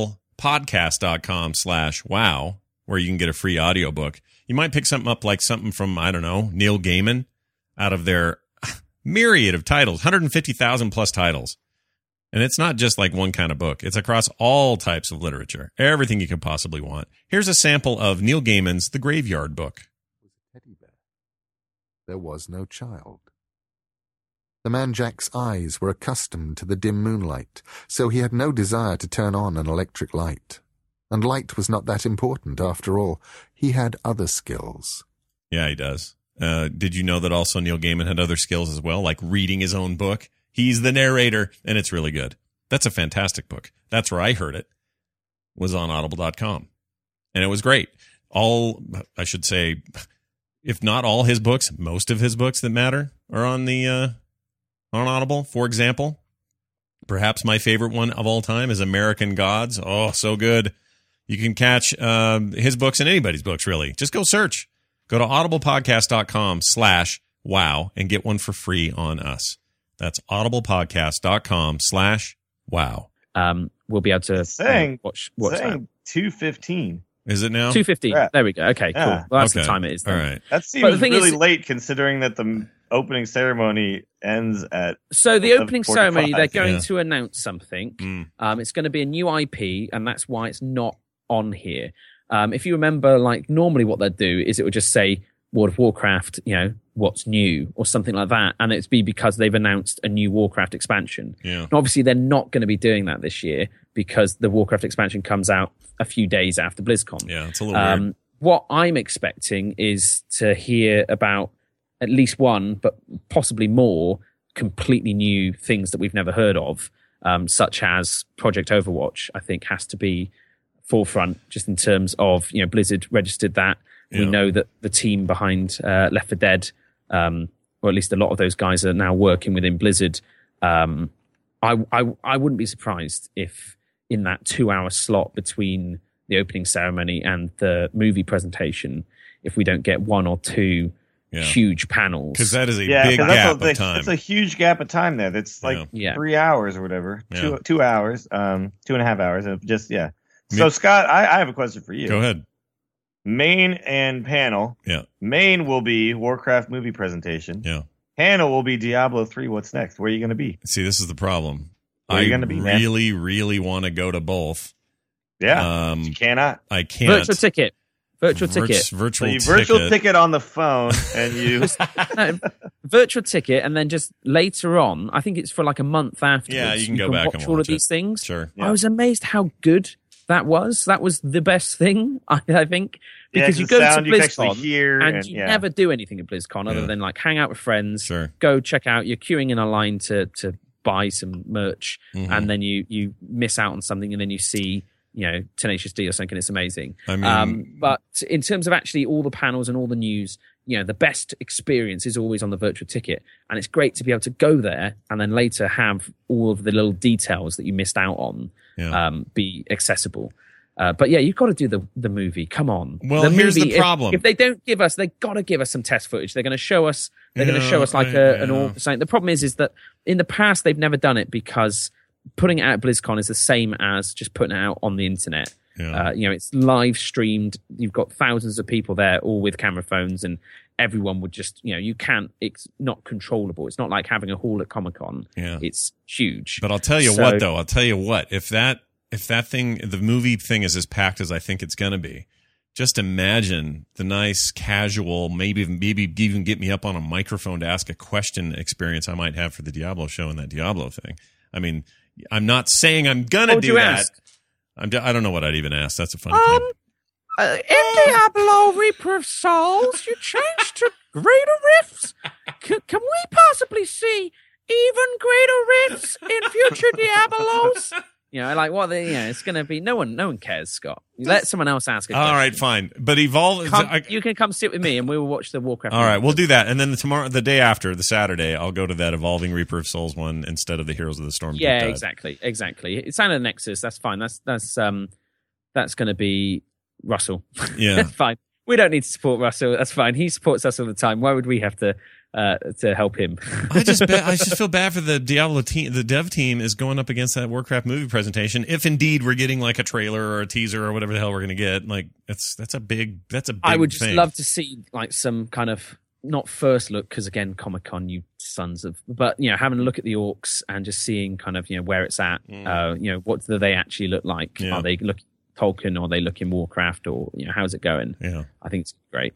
audiblepodcast.com/wow, where you can get a free audiobook. You might pick something up like something from, I don't know, Neil Gaiman out of their myriad of titles, 150,000 plus titles. And it's not just like one kind of book. It's across all types of literature, everything you could possibly want. Here's a sample of Neil Gaiman's The Graveyard Book. Teddy bear. There was no child. The man Jack's eyes were accustomed to the dim moonlight, so he had no desire to turn on an electric light. And light was not that important, after all. He had other skills. Yeah, he does. Did you know that also Neil Gaiman had other skills as well, like reading his own book? He's the narrator, and it's really good. That's a fantastic book. That's where I heard it, was on audible.com. And it was great. I should say, if not all his books, most of his books that matter are on the on Audible. For example, perhaps my favorite one of all time is American Gods. Oh, so good. You can catch his books and anybody's books, really. Just go search. Go to audiblepodcast.com/wow and get one for free on us. That's audiblepodcast.com/wow. We'll be able to watch that. Saying 2:15. Is it now? 2:15. Yeah. There we go. Okay, Yeah. cool. Well, that's Okay. the time it is. All Then. right. That But seems the thing really is- late considering that the opening ceremony ends at. So the opening 7:45, ceremony, they're going yeah. to announce something. Mm. It's going to be a new IP, and that's why it's not on here. If you remember, like normally what they'd do is it would just say World of Warcraft, what's new or something like that, and it's be because they've announced a new Warcraft expansion. Yeah. And obviously, they're not going to be doing that this year because the Warcraft expansion comes out a few days after BlizzCon. Yeah, it's a little weird. What I'm expecting is to hear about at least one, but possibly more, completely new things that we've never heard of, such as Project Overwatch. I think has to be forefront just in terms of Blizzard registered that. We Yeah. know that the team behind Left 4 Dead, or at least a lot of those guys are now working within Blizzard. I wouldn't be surprised if in that 2-hour slot between the opening ceremony and the movie presentation, if we don't get one or two Yeah. huge panels. Because that is a Yeah, big 'cause gap that's of time. It's a huge gap of time there. That's like Yeah. 3 hours or whatever. Yeah. 2 hours, 2.5 hours. And just, yeah. So, Scott, I have a question for you. Go ahead. Main and panel. Yeah. Main will be Warcraft movie presentation. Yeah. Panel will be Diablo 3. What's next? Where are you going to be? See, this is the problem. Where are you I gonna be, man? really, really want to go to both. Yeah. You cannot. I can't. Virtual ticket. Virtual ticket. So Virtual you ticket. virtual ticket on the phone and you. No, virtual ticket, and then just later on, I think it's for like a month afterwards. Yeah, you can go back watch and all watch of these it. things. Sure. Yeah. I was amazed how good that was. That was the best thing, I think, because you the go to sound you can actually BlizzCon hear and you yeah. never do anything at BlizzCon other Yeah. than like hang out with friends, Sure. go check out. You're queuing in a line to buy some merch, Mhm. and then you miss out on something, and then you see Tenacious D or something. It's amazing. I mean, But in terms of actually all the panels and all the news, the best experience is always on the virtual ticket, and it's great to be able to go there and then later have all of the little details that you missed out on yeah. be accessible. But yeah, you've got to do the movie. Come on. Well, here's the movie, problem. If they don't give us, they've got to give us some test footage. They're going to show us. They're going to Yeah, show us like yeah. an all something. The problem is that in the past they've never done it because putting it out at BlizzCon is the same as just putting it out on the internet. Yeah. It's live streamed. You've got thousands of people there, all with camera phones, and everyone would just, you can't, it's not controllable. It's not like having a hall at Comic-Con. Yeah. It's huge. But I'll tell you what, if that thing, the movie thing is as packed as I think it's going to be, just imagine the nice, casual, maybe even get me up on a microphone to ask a question experience I might have for the Diablo show and that Diablo thing. I mean, I'm not saying I'm going to do that. I don't know what I'd even ask. That's a funny thing. In Diablo Reaper of Souls, you changed to greater rifts. Can we possibly see even greater rifts in future Diablos? It's going to be, no one cares, Scott. Let someone else ask a question. All right, fine. But Evolve... you can come sit with me and we will watch the Warcraft. All right, we'll do that. And then the day after, the Saturday, I'll go to that Evolving Reaper of Souls one instead of the Heroes of the Storm. Yeah, exactly. It's Sound of the Nexus. That's fine. That's going to be Russell. Yeah. That's fine. We don't need to support Russell. That's fine. He supports us all the time. Why would we have to help him? I just feel bad for the Diablo team. The dev team is going up against that Warcraft movie presentation. If indeed we're getting like a trailer or a teaser or whatever the hell we're going to get, like that's a big I would just thing. love to see like some kind of, not first look, because again, Comic-Con, you sons of, but having a look at the orcs and just seeing kind of where it's at. What do they actually look like? Yeah. Are they looking Tolkien, or they look in Warcraft, or how's it going? Yeah, I think it's great.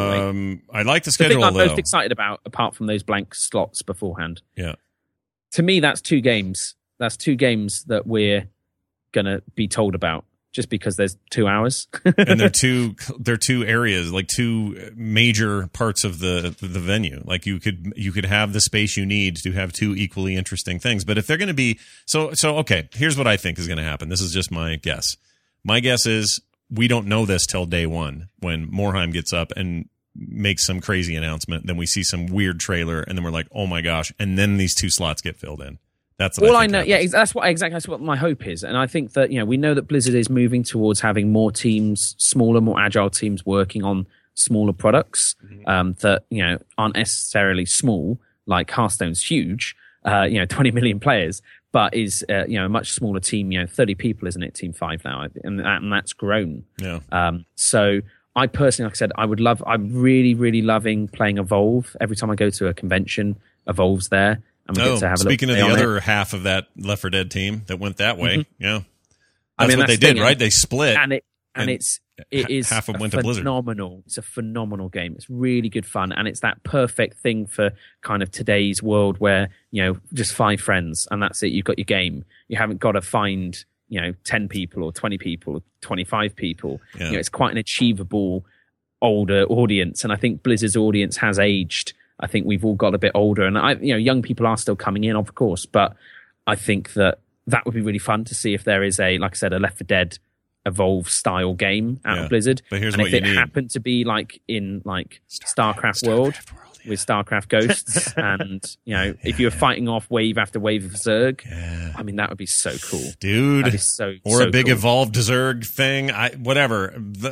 I like the The schedule. thing I'm though. most excited about, apart from those blank slots beforehand, Yeah, to me, that's 2 games. That's 2 games that we're gonna be told about, just because there's 2 hours. and they're two areas, like 2 major parts of the venue. Like you could have the space you need to have 2 equally interesting things. But if they're going to be so okay, here's what I think is going to happen. This is just my guess. My guess is we don't know this till day one when Morheim gets up and makes some crazy announcement. Then we see some weird trailer, and then we're like, "Oh my gosh!" And then these 2 slots get filled in. That's what all I think know. happens. Yeah, that's what my hope is, and I think that we know that Blizzard is moving towards having more teams, smaller, more agile teams working on smaller products that aren't necessarily small. Like Hearthstone's huge, 20 million players. But is a much smaller team, 30 people, isn't it? Team 5 now, and that's grown. Yeah. So I personally, like I said, I'm really, really loving playing Evolve. Every time I go to a convention, Evolve's there, and we get to have a look. Speaking of the other half of that Left 4 Dead team that went that way, yeah, that's what they the did, thing, right? They split, and it is half of went to Blizzard. Phenomenal. It's a phenomenal game. It's really good fun, and it's that perfect thing for kind of today's world where just 5 friends and that's it. You've got your game. You haven't got to find 10 people or 20 people or 25 people. Yeah. It's quite an achievable older audience, and I think Blizzard's audience has aged. I think we've all got a bit older, and young people are still coming in, of course, but I think that would be really fun to see if there is a, like I said, a Left 4 Dead Evolve style game out of Blizzard. But here's and what if you it need. happened to be like in StarCraft World with StarCraft Ghosts, and if you're fighting off wave after wave of Zerg, I mean that would be so cool, dude. That'd be so a big cool. evolved Zerg thing. My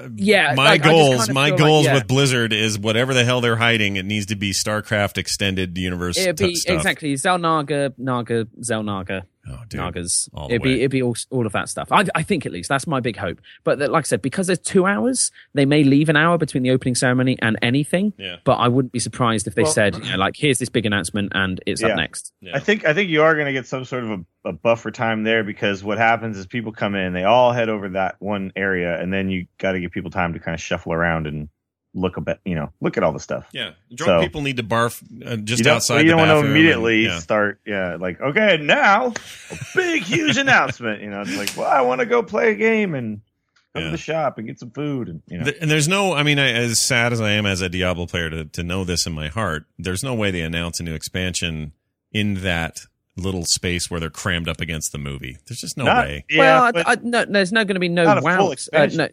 I goals just kind of feel like, with Blizzard is whatever the hell they're hiding. It needs to be StarCraft extended universe. It'd be stuff. exactly Zelnaga, Zelnaga. Oh, dude. Nagas. All the way. It'd be all of that stuff. I think at least that's my big hope. But like I said, because there's 2 hours, they may leave an hour between the opening ceremony and anything. Yeah. But I wouldn't be surprised if they said, here's this big announcement and it's up next. Yeah. I think you are going to get some sort of a buffer time there, because what happens is people come in, they all head over that one area, and then you got to give people time to kind of shuffle around and look at all the stuff. Yeah, drunk people need to barf just outside. You don't the want to bathroom immediately and, start. Yeah, like okay, now a big, huge announcement. It's like, well, I want to go play a game and go to the shop and get some food, and And there's no. I mean, as sad as I am as a Diablo player to know this in my heart, there's no way they announce a new expansion in that little space where they're crammed up against the movie. There's just no way. Yeah, no, there's no going to be no not a full wow. expansion,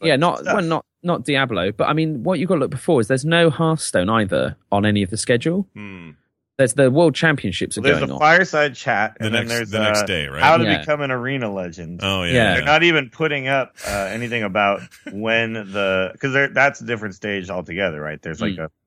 Not Diablo, but I mean, what you've got to look before is there's no Hearthstone either on any of the schedule. There's the World Championships are there's going a on. fireside chat, and the then there's next day, right? How to become an arena legend. Oh yeah, Yeah. They're not even putting up anything about when because that's a different stage altogether, right? There's like a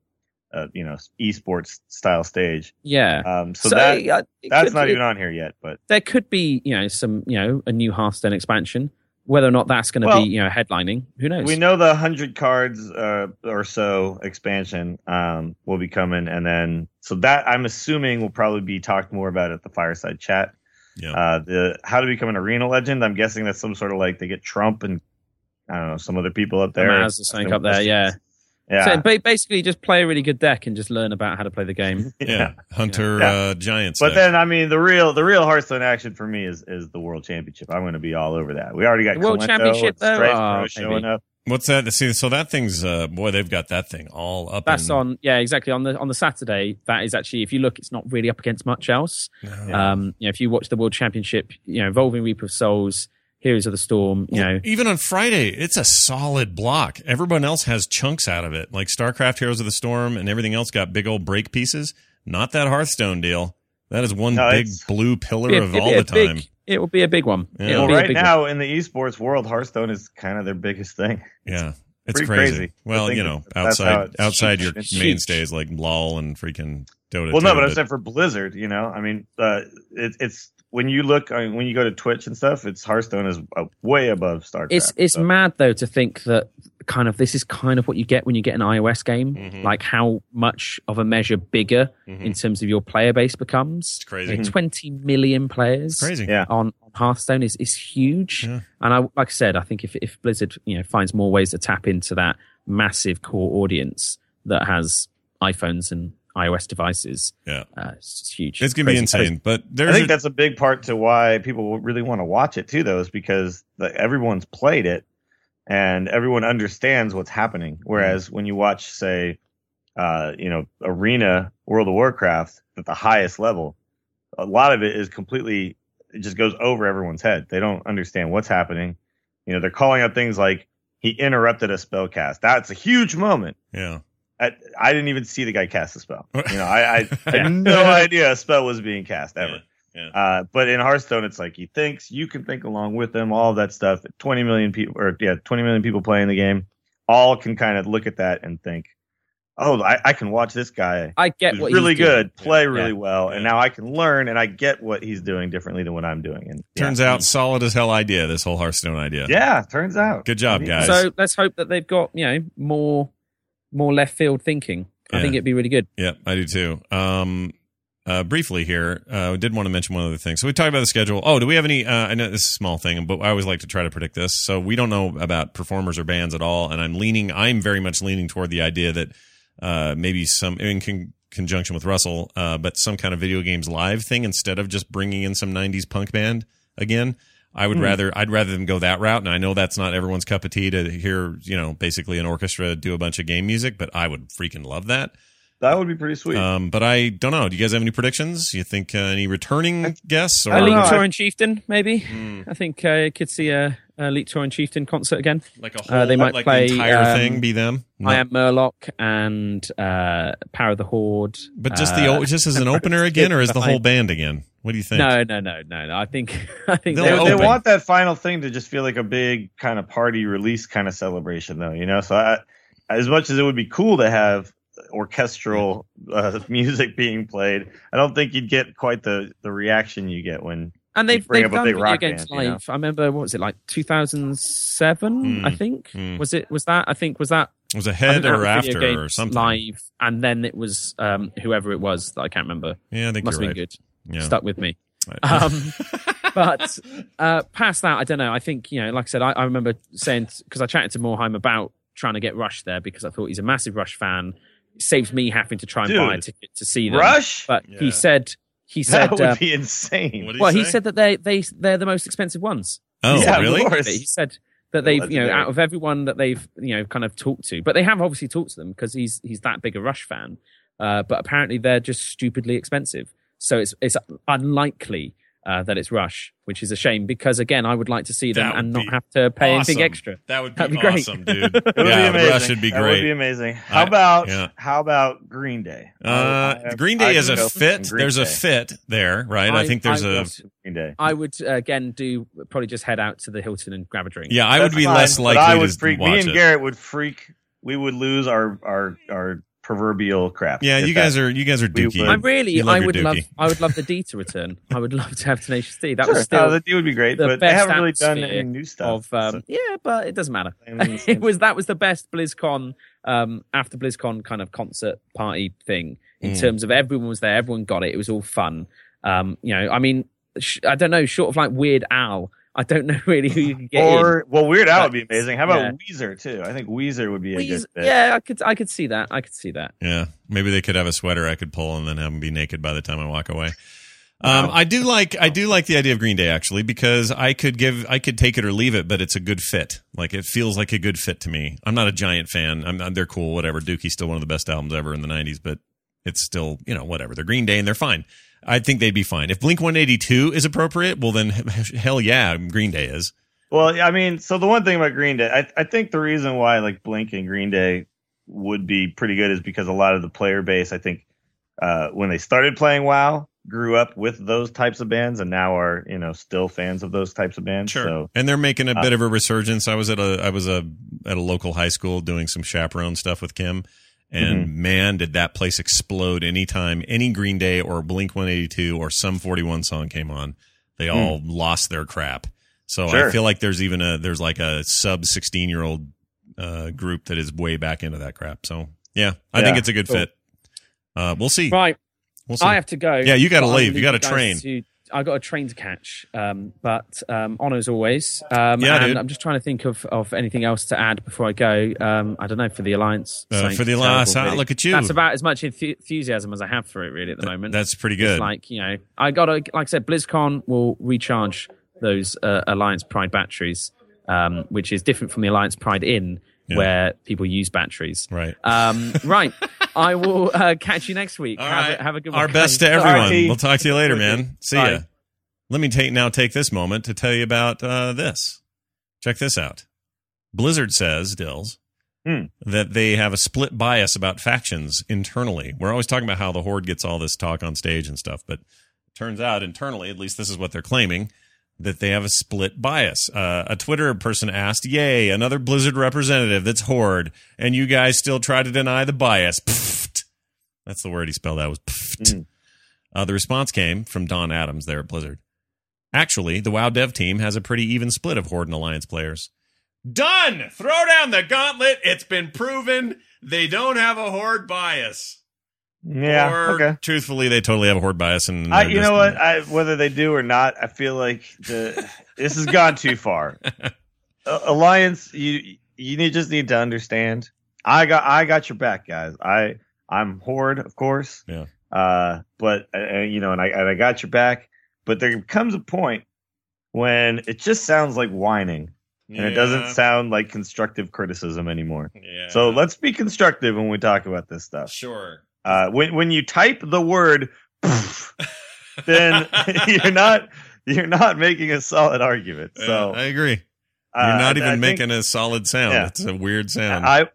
esports style stage. Yeah. So it that's could- not even on here yet, but there could be, some, a new Hearthstone expansion. whether or not that's going to be headlining, who knows? We know the 100 cards or so expansion will be coming, and then so that I'm assuming will probably be talked more about at the Fireside Chat. Yeah. The how to become an arena legend. I'm guessing that's some sort of like they get Trump and I don't know some other people up there. Maz or something up there, yeah. So basically, just play a really good deck and just learn about how to play the game. Yeah. Hunter Giants. But then, I mean, the real Hearthstone action for me is the World Championship. I'm going to be all over that. We already got World Championship though. Pro showing up. What's that? See, so that thing's boy, they've got that thing all up. That's on, exactly on the Saturday. That is actually, if you look, it's not really up against much else. No. If you watch the World Championship, Evolving Reaper of Souls, Heroes of the Storm, even on Friday, it's a solid block. Everyone else has chunks out of it, like StarCraft, Heroes of the Storm, and everything else got big old break pieces. Not that Hearthstone deal. That is one big blue pillar of all the time. It will be a big one. Yeah. Well, right now in the esports world, Hearthstone is kind of their biggest thing. Yeah, it's crazy. Well, outside your mainstays like LoL and freaking Dota. Well, no, but I'm saying for Blizzard, I mean, it's when you look when you go to Twitch and stuff, it's Hearthstone is way above StarCraft. It's mad though to think that this is kind of what you get when you get an iOS game, like how much of a measure bigger in terms of your player base becomes. It's crazy. 20 million players. Crazy. Yeah. On Hearthstone is huge. Yeah. And like I said, I think if Blizzard finds more ways to tap into that massive core audience that has iPhones and iOS devices, it's just huge. It's going to be insane. But I think that's a big part to why people really want to watch it too, though, is because everyone's played it and everyone understands what's happening. Whereas when you watch, say, Arena World of Warcraft at the highest level, a lot of it is completely, it just goes over everyone's head. They don't understand what's happening. They're calling out things like he interrupted a spell cast. That's a huge moment. Yeah. I didn't even see the guy cast the spell. I had no idea a spell was being cast ever. Yeah. But in Hearthstone, it's like he thinks, you can think along with him, all of that stuff. 20 million people playing the game, all can kind of look at that and think, oh, I can watch this guy. I get what really he's doing. good, play really well, and now I can learn, and I get what he's doing differently than what I'm doing. And turns out, solid as hell idea. This whole Hearthstone idea. Yeah, turns out. Good job, guys. So let's hope that they've got more left field thinking. I think it'd be really good. Yeah, I do too. Briefly here, I did want to mention one other thing. So we talked about the schedule. Oh, do we have any? I know this is a small thing, but I always like to try to predict this. So we don't know about performers or bands at all, and I'm very much leaning toward the idea that maybe some in conjunction with Russell, but some kind of video games live thing instead of just bringing in some 90s punk band again. I'd rather them go that route, and I know that's not everyone's cup of tea to hear, basically an orchestra do a bunch of game music, but I would freaking love that. That would be pretty sweet. But I don't know. Do you guys have any predictions? You think any returning guests? Or Elite Tour and Chieftain, maybe. I think could see a Elite Tour and Chieftain concert again. Like a whole, they might play the entire thing be them. No. I Am Murloc and Power of the Horde. But just just as an opener again, or is the whole band again? What do you think? No. I think they want that final thing to just feel like a big kind of party release kind of celebration, though. So as much as it would be cool to have orchestral music being played, I don't think you'd get quite the reaction you get when. And they've done video games live. I remember, what was it, like 2007? I think was that? It was ahead or after or something live, and then it was whoever it was that I can't remember. Yeah, I think must you're have been right. good. Yeah. Stuck with me. Right. But past that, I don't know. I think like I said, I remember saying, because I chatted to Morheim about trying to get Rush there because I thought he's a massive Rush fan. It saves me having to try and buy a ticket to see them. Rush, but he said that would be insane. He said that they're the most expensive ones. Oh, yeah, really? He said that they've out of everyone that they've kind of talked to, but they have obviously talked to them because he's that big a Rush fan. But apparently they're just stupidly expensive. So it's unlikely that it's Rush, which is a shame because, again, I would like to see them and not have to pay anything extra. That'd be great. Awesome, dude. It would be amazing. Rush would be great. That would be amazing. How about Green Day? Green Day is a fit. There's a fit there, right? I think there's a Green Day. I would, again, probably just head out to the Hilton and grab a drink. Yeah, I would be less likely to watch me and Garrett would freak. We would lose our proverbial crap. Yeah, you guys are dookie. I would love the D to return. I would love to have Tenacious D. That was still the D would be great, but they haven't really done any new stuff. Yeah, but it doesn't matter. That was the best BlizzCon after BlizzCon kind of concert party thing in terms of everyone was there, everyone got it. It was all fun. I mean, I don't know, short of like Weird Al. I don't know really who you could get in. Well, Weird Al would be amazing. How about Weezer too? I think Weezer would be a good fit. Yeah, I could see that. Yeah, maybe they could have a sweater I could pull and then have them be naked by the time I walk away. I do like the idea of Green Day actually, because I could take it or leave it, but it's a good fit. Like it feels like a good fit to me. I'm not a giant fan. They're cool, whatever. Dookie's still one of the best albums ever in the 90s, but it's still, whatever. They're Green Day and they're fine. I think they'd be fine. If Blink-182 is appropriate, well then hell yeah, Green Day is. Well, I mean, so the one thing about Green Day, I think the reason why like Blink and Green Day would be pretty good is because a lot of the player base, I think, when they started playing WoW, grew up with those types of bands and now are, still fans of those types of bands. Sure. So, and they're making a bit of a resurgence. I was at a local high school doing some chaperone stuff with Kim. And man, did that place explode anytime any Green Day or Blink-182 or Sum 41 song came on. They all lost their crap. So I feel like there's like a sub 16-year-old group that is way back into that crap. So yeah, I think it's a good fit. We'll see. Right. We'll see. I have to go. Yeah, you got to leave. You got a train. I got a train to catch, but on as always. Dude. I'm just trying to think of anything else to add before I go. I don't know, for the Alliance. For the Alliance, really. Look at you. That's about as much enthusiasm as I have for it, really, at the moment. That's pretty good. It's like, I got to, like I said, BlizzCon will recharge those Alliance Pride batteries, which is different from the Alliance Pride Inn, where people use batteries. Right. Right. I will catch you next week. Have a good one. Our best to everyone. We'll talk to you later, man. See ya. Let me take this moment to tell you about this. Check this out. Blizzard says, Dills, that they have a split bias about factions internally. We're always talking about how the Horde gets all this talk on stage and stuff, but it turns out internally, at least this is what they're claiming, that they have a split bias. A Twitter person asked, yay, another Blizzard representative that's Horde, and you guys still try to deny the bias. Pfft. That's the word he spelled out, was pfft. The response came from Don Adams there at Blizzard. Actually, the WoW dev team has a pretty even split of Horde and Alliance players. Done! Throw down the gauntlet. It's been proven they don't have a Horde bias. Yeah, truthfully, they totally have a Horde bias. And you know what? Whether they do or not, I feel like this has gone too far. Alliance, you just need to understand. I got your back, guys. I'm Horde, of course. Yeah. But and I got your back. But there comes a point when it just sounds like whining, and it doesn't sound like constructive criticism anymore. Yeah. So let's be constructive when we talk about this stuff. Sure. When you type the word, then you're not making a solid argument. So I agree. You're not even making a solid sound. Yeah. It's a weird sound. I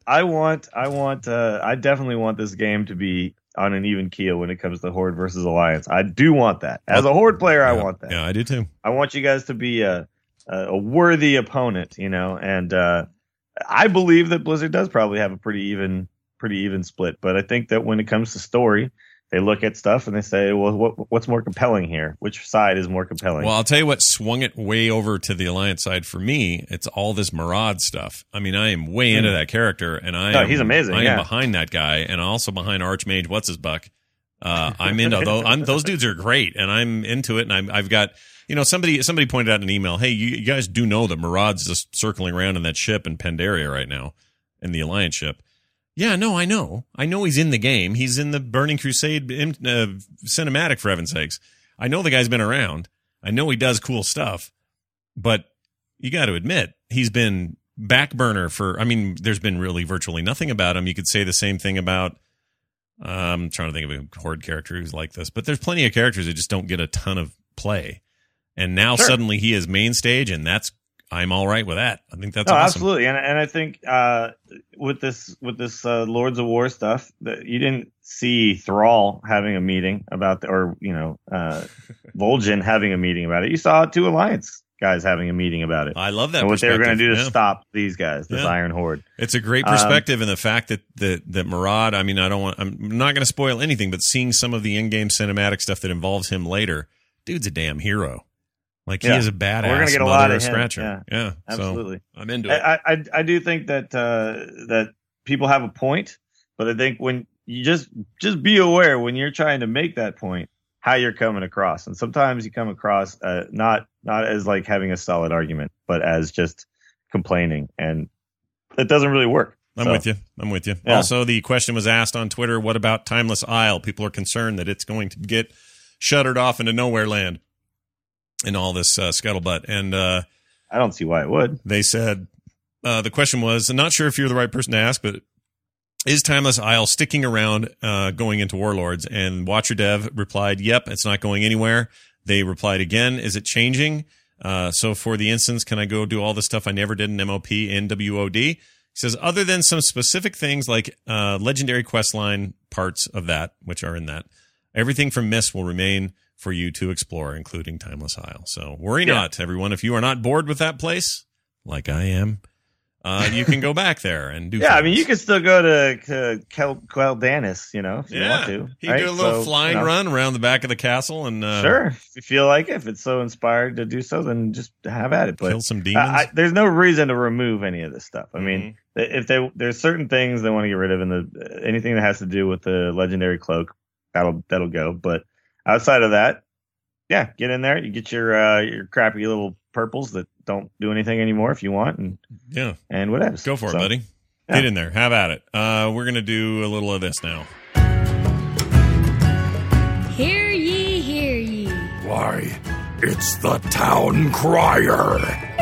definitely want this game to be on an even keel when it comes to Horde versus Alliance. I do want that. As a Horde player, I want that. Yeah, I do too. I want you guys to be a worthy opponent, and I believe that Blizzard does probably have a pretty even split. But I think that when it comes to story, they look at stuff and they say, well, what's more compelling here? Which side is more compelling? Well, I'll tell you what swung it way over to the Alliance side for me. It's all this Murad stuff. I mean, I am way into that character, and he's amazing. I am behind that guy, and also behind Archmage. What's his buck? I'm into those. Those dudes are great, and I'm into it. And I've got, somebody pointed out in an email, hey, you guys do know that Murad's just circling around in that ship in Pandaria right now, in the Alliance ship. Yeah, no, I know. I know he's in the game. He's in the Burning Crusade cinematic, for heaven's sakes. I know the guy's been around. I know he does cool stuff. But you got to admit, he's been back burner there's been really virtually nothing about him. You could say the same thing about, I'm trying to think of a Horde character who's like this. But there's plenty of characters that just don't get a ton of play. And now suddenly he is main stage, and I'm all right with that. I think that's awesome. Absolutely, and I think with this Lords of War stuff, that you didn't see Thrall having a meeting about Vol'jin having a meeting about it. You saw two Alliance guys having a meeting about it. I love that. And what they were going to do to Yeah. stop these guys, this Iron Horde. It's a great perspective, and the fact that Murad. I mean, I'm not going to spoil anything, but seeing some of the in-game cinematic stuff that involves him later, dude's a damn hero. Like he is a badass. We're gonna get a lot of scratcher. Yeah, absolutely. So I'm into it. I do think that that people have a point, but I think when you just be aware when you're trying to make that point, how you're coming across, and sometimes you come across not as like having a solid argument, but as just complaining, and it doesn't really work. I'm with you. Yeah. Also, the question was asked on Twitter: what about Timeless Isle? People are concerned that it's going to get shuttered off into nowhere land and all this scuttlebutt. And I don't see why it would. They said the question was, I'm not sure if you're the right person to ask, but is Timeless Isle sticking around going into Warlords? And Watcher Dev replied, yep, it's not going anywhere. They replied again, is it changing? So for the instance, can I go do all the stuff I never did in MOP and WOD? He says, other than some specific things like legendary questline parts of that, which are in that, everything from Mist will remain for you to explore, including Timeless Isle. So worry not, everyone. If you are not bored with that place, like I am, you can go back there and do. Yeah, things. I mean, you can still go to Quel'Danis, if you want to. You do a little flying run around the back of the castle, and sure, if you feel like it, if it's so inspired to do so, then just have at it. But kill some demons. There's no reason to remove any of this stuff. I mean, if there's certain things they want to get rid of, and anything that has to do with the legendary cloak, that'll go. But outside of that, yeah, get in there. You get your crappy little purples that don't do anything anymore if you want, and whatever. Go for it, buddy. Yeah. Get in there. Have at it. We're gonna do a little of this now. Hear ye, hear ye. Why, it's the Town Crier.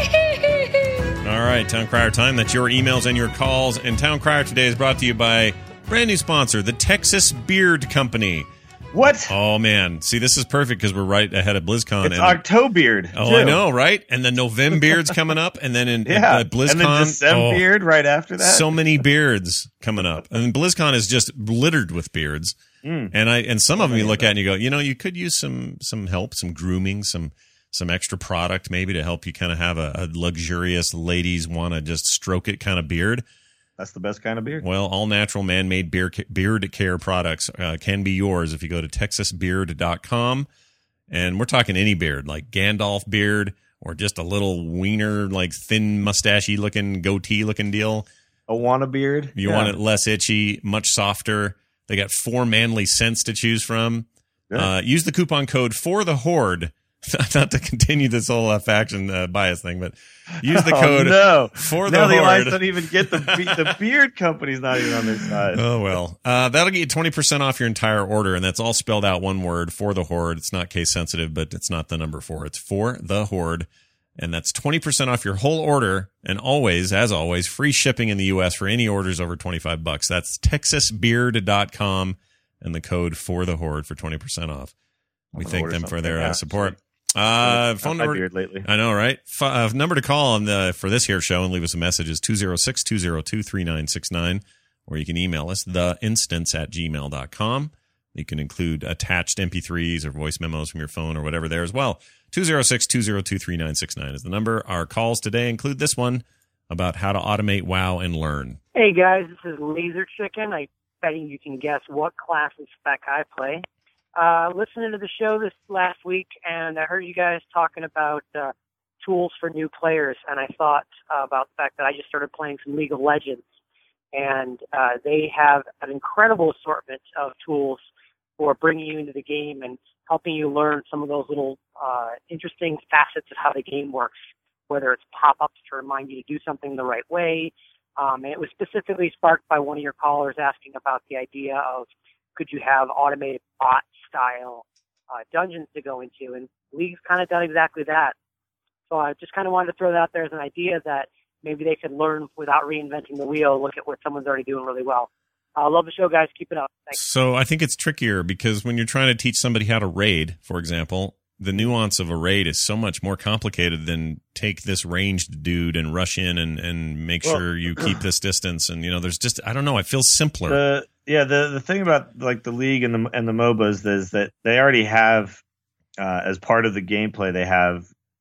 All right, Town Crier time. That's your emails and your calls. And Town Crier today is brought to you by brand new sponsor, the Texas Beard Company. What? Oh, man. See, this is perfect because we're right ahead of BlizzCon. It's Octobeard. Oh, too. I know, right? And then November's coming up, and then in BlizzCon. And then December right after that. So many beards coming up. And BlizzCon is just littered with beards. And some of them you look at and you go, you could use some help, some grooming, some extra product maybe to help you kind of have a luxurious ladies want to just stroke it kind of beard. That's the best kind of beard. Well, all natural man-made beard care products can be yours if you go to texasbeard.com. And we're talking any beard, like Gandalf beard or just a little wiener, like thin mustachy looking, goatee looking deal. A wanna beard. You want it less itchy, much softer. They got 4 manly scents to choose from. Use the coupon code for the Horde. Not to continue this whole faction bias thing, but use the code for the Horde. The Alliance don't even get the beard company's not even on their side. Oh, well. That'll get you 20% off your entire order, and that's all spelled out one word, for the Horde. It's not case sensitive, but it's not the number 4. It's for the Horde, and that's 20% off your whole order, and always, as always, free shipping in the U.S. for any orders over $25. That's texasbeard.com, and the code for the Horde for 20% off. We thank them for their support. Phone number lately. I know, right? Number to call on for this here show and leave us a message is 206-202-3969, or you can email us theinstance@gmail.com. You can include attached MP3s or voice memos from your phone or whatever there as well. 206-202-3969 is the number. Our calls today include this one about how to automate WoW and learn. Hey guys, this is Laser Chicken. I'm betting you can guess what class and spec I play. Listening to the show this last week, and I heard you guys talking about tools for new players, and I thought about the fact that I just started playing some League of Legends, and they have an incredible assortment of tools for bringing you into the game and helping you learn some of those little interesting facets of how the game works, whether it's pop-ups to remind you to do something the right way. And it was specifically sparked by one of your callers asking about the idea of could you have automated bot-style dungeons to go into, and League's kind of done exactly that. So I just kind of wanted to throw that out there as an idea that maybe they could learn without reinventing the wheel, look at what someone's already doing really well. I love the show, guys. Keep it up. Thanks. So I think it's trickier because when you're trying to teach somebody how to raid, for example, the nuance of a raid is so much more complicated than take this ranged dude and rush in and make sure you keep this distance. And, there's just, I don't know, it feels simpler. The thing about like the League and the MOBAs is that they already have, as part of the gameplay, they have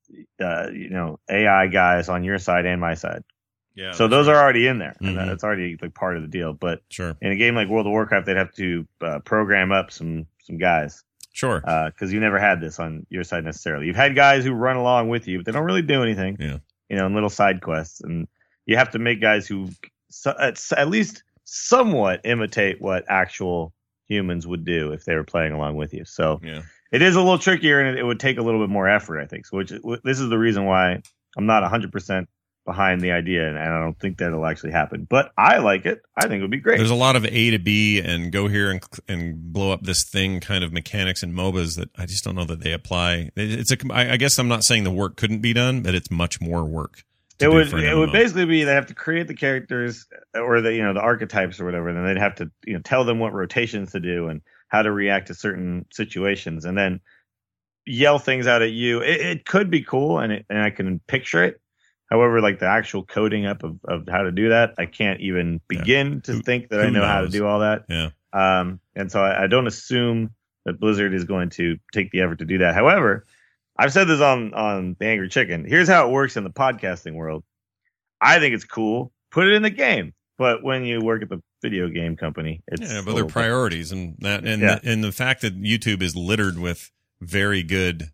AI guys on your side and my side. Yeah. So those are already in there, and Mhm. that's already like part of the deal. But Sure. in a game like World of Warcraft, they'd have to program up some guys Sure. because you never had this on your side necessarily. You've had guys who run along with you, but they don't really do anything. Yeah. In little side quests, and you have to make guys who at least somewhat imitate what actual humans would do if they were playing along with you. So Yeah. it is a little trickier, and it would take a little bit more effort, I think. So this is the reason why I'm not 100% behind the idea, and I don't think that'll actually happen. But I like it. I think it would be great. There's a lot of A to B and go here and blow up this thing kind of mechanics in MOBAs that I just don't know that they apply. I guess I'm not saying the work couldn't be done, but it's much more work. It would basically be they have to create the characters or the archetypes or whatever, and then they'd have to tell them what rotations to do and how to react to certain situations, and then yell things out at you. It could be cool, and I can picture it. However, like the actual coding up of how to do that, I can't even begin to think that I know how to do all that. Yeah. And so I don't assume that Blizzard is going to take the effort to do that. However, I've said this on The Angry Chicken. Here's how it works in the podcasting world. I think it's cool. Put it in the game. But when you work at the video game company, it's but their priorities and that and the fact that YouTube is littered with very good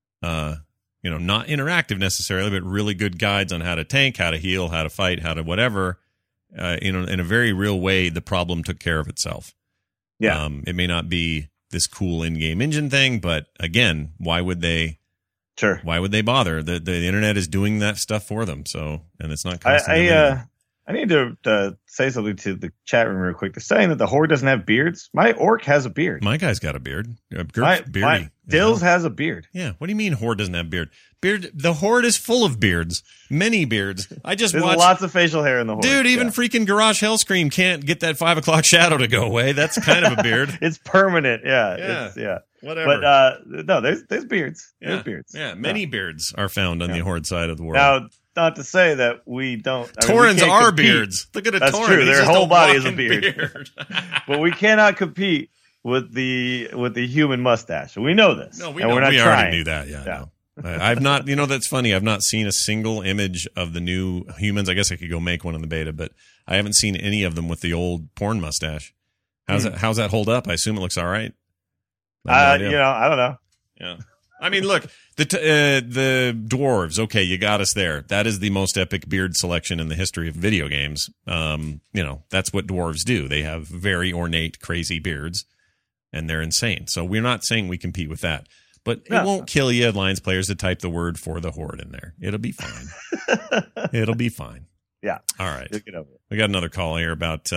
not interactive necessarily, but really good guides on how to tank, how to heal, how to fight, how to whatever. In a very real way, the problem took care of itself. Yeah. It may not be this cool in-game engine thing, but again, why would they? Sure. Why would they bother? The internet is doing that stuff for them. So, and it's not. I need to say something to the chat room real quick. They're saying that the Horde doesn't have beards. My orc has a beard. My guy's got a beard. My Dills has a beard. Yeah. What do you mean Horde doesn't have beard? The Horde is full of beards. Many beards. I just There's watched lots of facial hair in the Horde. Dude, even freaking Garage Hellscream can't get that 5 o'clock shadow to go away. That's kind of a beard. It's permanent. Yeah. Whatever. But no, there's beards. Yeah. There's beards. Yeah. Many beards are found on the Horde side of the world. Now, not to say that we don't. Taurens are beards. Look at a That's Tauren. true. He's Their just whole a body is a walking beard. But we cannot compete with the human mustache. We know this. No, we're not we trying. already knew that. Yeah. No. I've not. That's funny. I've not seen a single image of the new humans. I guess I could go make one in the beta, but I haven't seen any of them with the old porn mustache. How's that hold up? I assume it looks all right. I don't know. Yeah. I mean, look, the dwarves. Okay, you got us there. That is the most epic beard selection in the history of video games. That's what dwarves do. They have very ornate, crazy beards, and they're insane. So we're not saying we compete with that, but it won't kill you, Alliance players, to type the word for the Horde in there. It'll be fine. It'll be fine. Yeah. All right. You'll get over it. We got another call here about.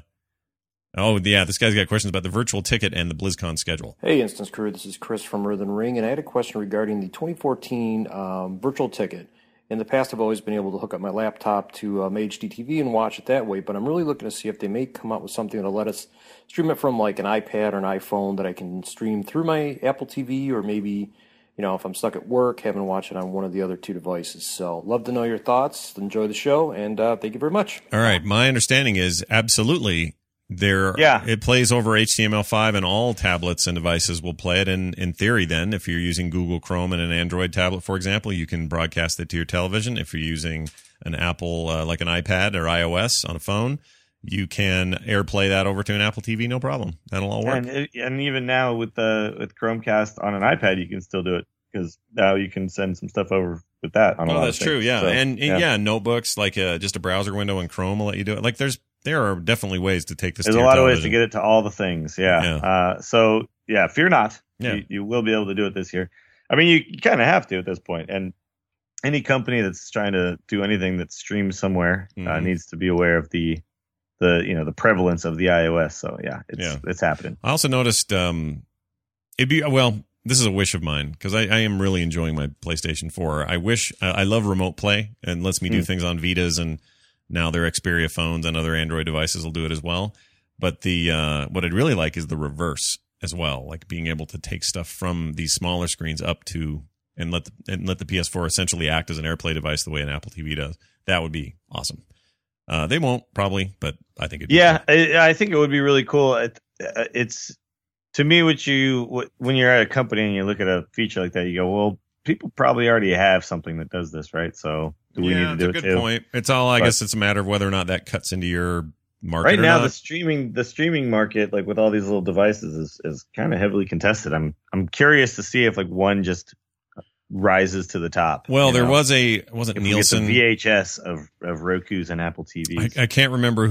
This guy's got questions about the virtual ticket and the BlizzCon schedule. Hey, Instance Crew, this is Chris from Earthen Ring, and I had a question regarding the 2014 virtual ticket. In the past, I've always been able to hook up my laptop to my HD TV and watch it that way, but I'm really looking to see if they may come out with something that'll let us stream it from like an iPad or an iPhone that I can stream through my Apple TV, or maybe, if I'm stuck at work, having to watch it on one of the other two devices. So, love to know your thoughts. Enjoy the show, and thank you very much. All right. My understanding is absolutely it plays over HTML5, and all tablets and devices will play it. And in theory, then, if you're using Google Chrome and an Android tablet, for example, you can broadcast it to your television. If you're using an Apple, like an iPad or iOS on a phone, you can AirPlay that over to an Apple TV, no problem. That'll all work. And even now with Chromecast on an iPad, you can still do it, because now you can send some stuff over with that on a lot that's of things. true, yeah. So, and notebooks, like just a browser window in Chrome will let you do it. Like there are definitely ways to take this. There's to a your lot television. of ways to get it to all the things. Yeah. Fear not. Yeah. You will be able to do it this year. I mean, you kind of have to at this point. And any company that's trying to do anything that streams somewhere needs to be aware of the prevalence of the iOS. So it's happening. I also noticed this is a wish of mine, because I am really enjoying my PlayStation 4. I love remote play, and lets me do things on Vitas, and now their Xperia phones and other Android devices will do it as well. But what I'd really like is the reverse as well, like being able to take stuff from these smaller screens up to and let the PS4 essentially act as an AirPlay device the way an Apple TV does. That would be awesome. They won't probably, but I think it'd be cool. I think it would be really cool. It's to me, when you're at a company and you look at a feature like that, you go, well, people probably already have something that does this, right? So do we need to do it too? Good point. It's all. I guess it's a matter of whether or not that cuts into your market. Right or now, not. the streaming market, like with all these little devices, is kind of heavily contested. I'm curious to see if like one just rises to the top. Well, there was wasn't if Nielsen we get the VHS of Roku's and Apple TVs. I can't remember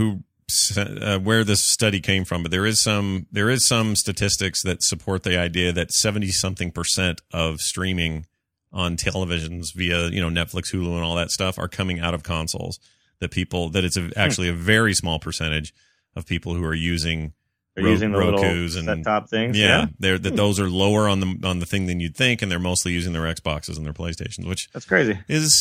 where this study came from, but there is some statistics that support the idea that 70-something% of streaming on televisions via Netflix, Hulu, and all that stuff are coming out of consoles. That it's actually a very small percentage of people who are using using the Rokus little set-top things. Those are lower on the thing than you'd think, and they're mostly using their Xboxes and their PlayStations, which that's crazy.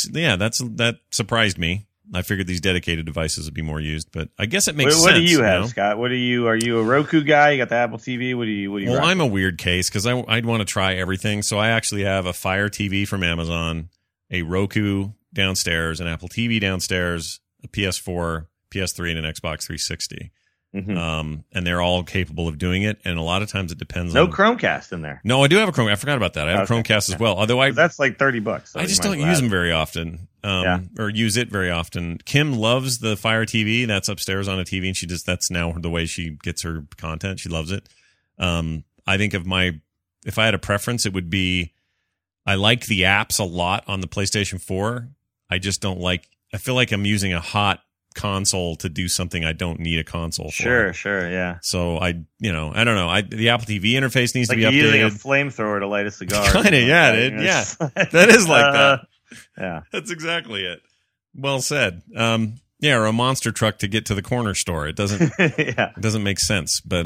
That surprised me. I figured these dedicated devices would be more used, but I guess it makes sense. What do you have, Scott? Are you a Roku guy? You got the Apple TV? What do you? Well, rocking? I'm a weird case because I'd want to try everything. So I actually have a Fire TV from Amazon, a Roku downstairs, an Apple TV downstairs, a PS4, PS3, and an Xbox 360. Mm-hmm. And they're all capable of doing it. And a lot of times it depends on Chromecast in there. No, I do have a Chromecast. I forgot about that. I have a Chromecast as well. Although that's like $30. So I just don't use them very often. Or use it very often. Kim loves the Fire TV. That's upstairs on a TV, and that's now the way she gets her content. She loves it. I think if I had a preference, it would be, I like the apps a lot on the PlayStation 4. I just don't I feel like I'm using a hot console to do something I don't need a console for. Sure, yeah. So I don't know. The Apple TV interface needs to be updated. You're using a flamethrower to light a cigar. Kind of, yeah, dude. Yeah, that is like that. Yeah, that's exactly it. Well said. Or a monster truck to get to the corner store. It doesn't. It doesn't make sense. But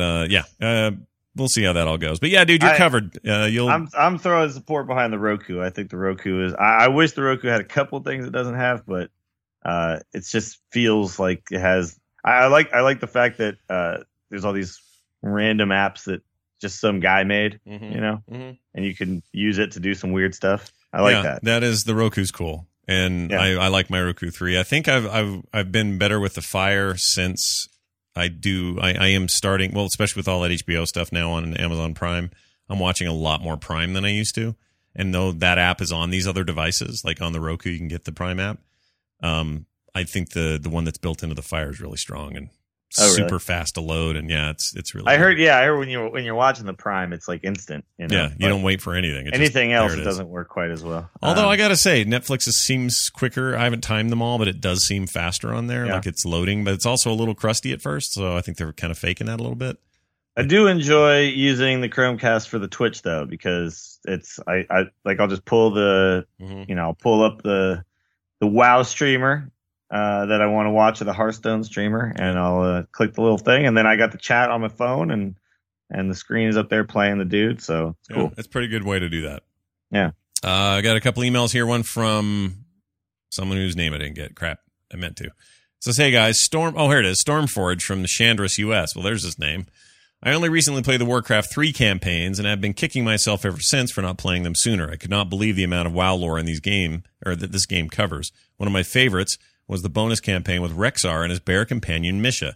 we'll see how that all goes. But yeah, dude, you're covered. I'm throwing support behind the Roku. I think the Roku is. I wish the Roku had a couple of things it doesn't have, but it just feels like it has. I like the fact that there's all these random apps that just some guy made, and you can use it to do some weird stuff. I like that. That is, the Roku's cool, and I like my Roku 3. I think I've been better with the Fire since I am starting, well, especially with all that HBO stuff now on Amazon Prime. I'm watching a lot more Prime than I used to, and though that app is on these other devices, like on the Roku, you can get the Prime app. I think the one that's built into the Fire is really strong and super fast to load, and it's really. I heard when you're watching the Prime, it's like instant. You don't wait for anything. Anything else doesn't work quite as well. Although I gotta say, Netflix seems quicker. I haven't timed them all, but it does seem faster on there. Like it's loading, but it's also a little crusty at first. So I think they're kind of faking that a little bit. I do enjoy using the Chromecast for the Twitch though, because I'll just pull I'll pull up the WoW streamer that I want to watch, or the Hearthstone streamer, and I'll click the little thing, and then I got the chat on my phone, and the screen is up there playing the dude, so it's cool. It's a pretty good way to do that. Yeah. I got a couple emails here, one from someone whose name I didn't get. Crap, I meant to. It says, hey guys, here it is, Stormforge from the Chandris US. Well, there's his name. I only recently played the Warcraft 3 campaigns, and I've been kicking myself ever since for not playing them sooner. I could not believe the amount of WoW lore in that this game covers. One of my favorites was the bonus campaign with Rexxar and his bear companion Misha.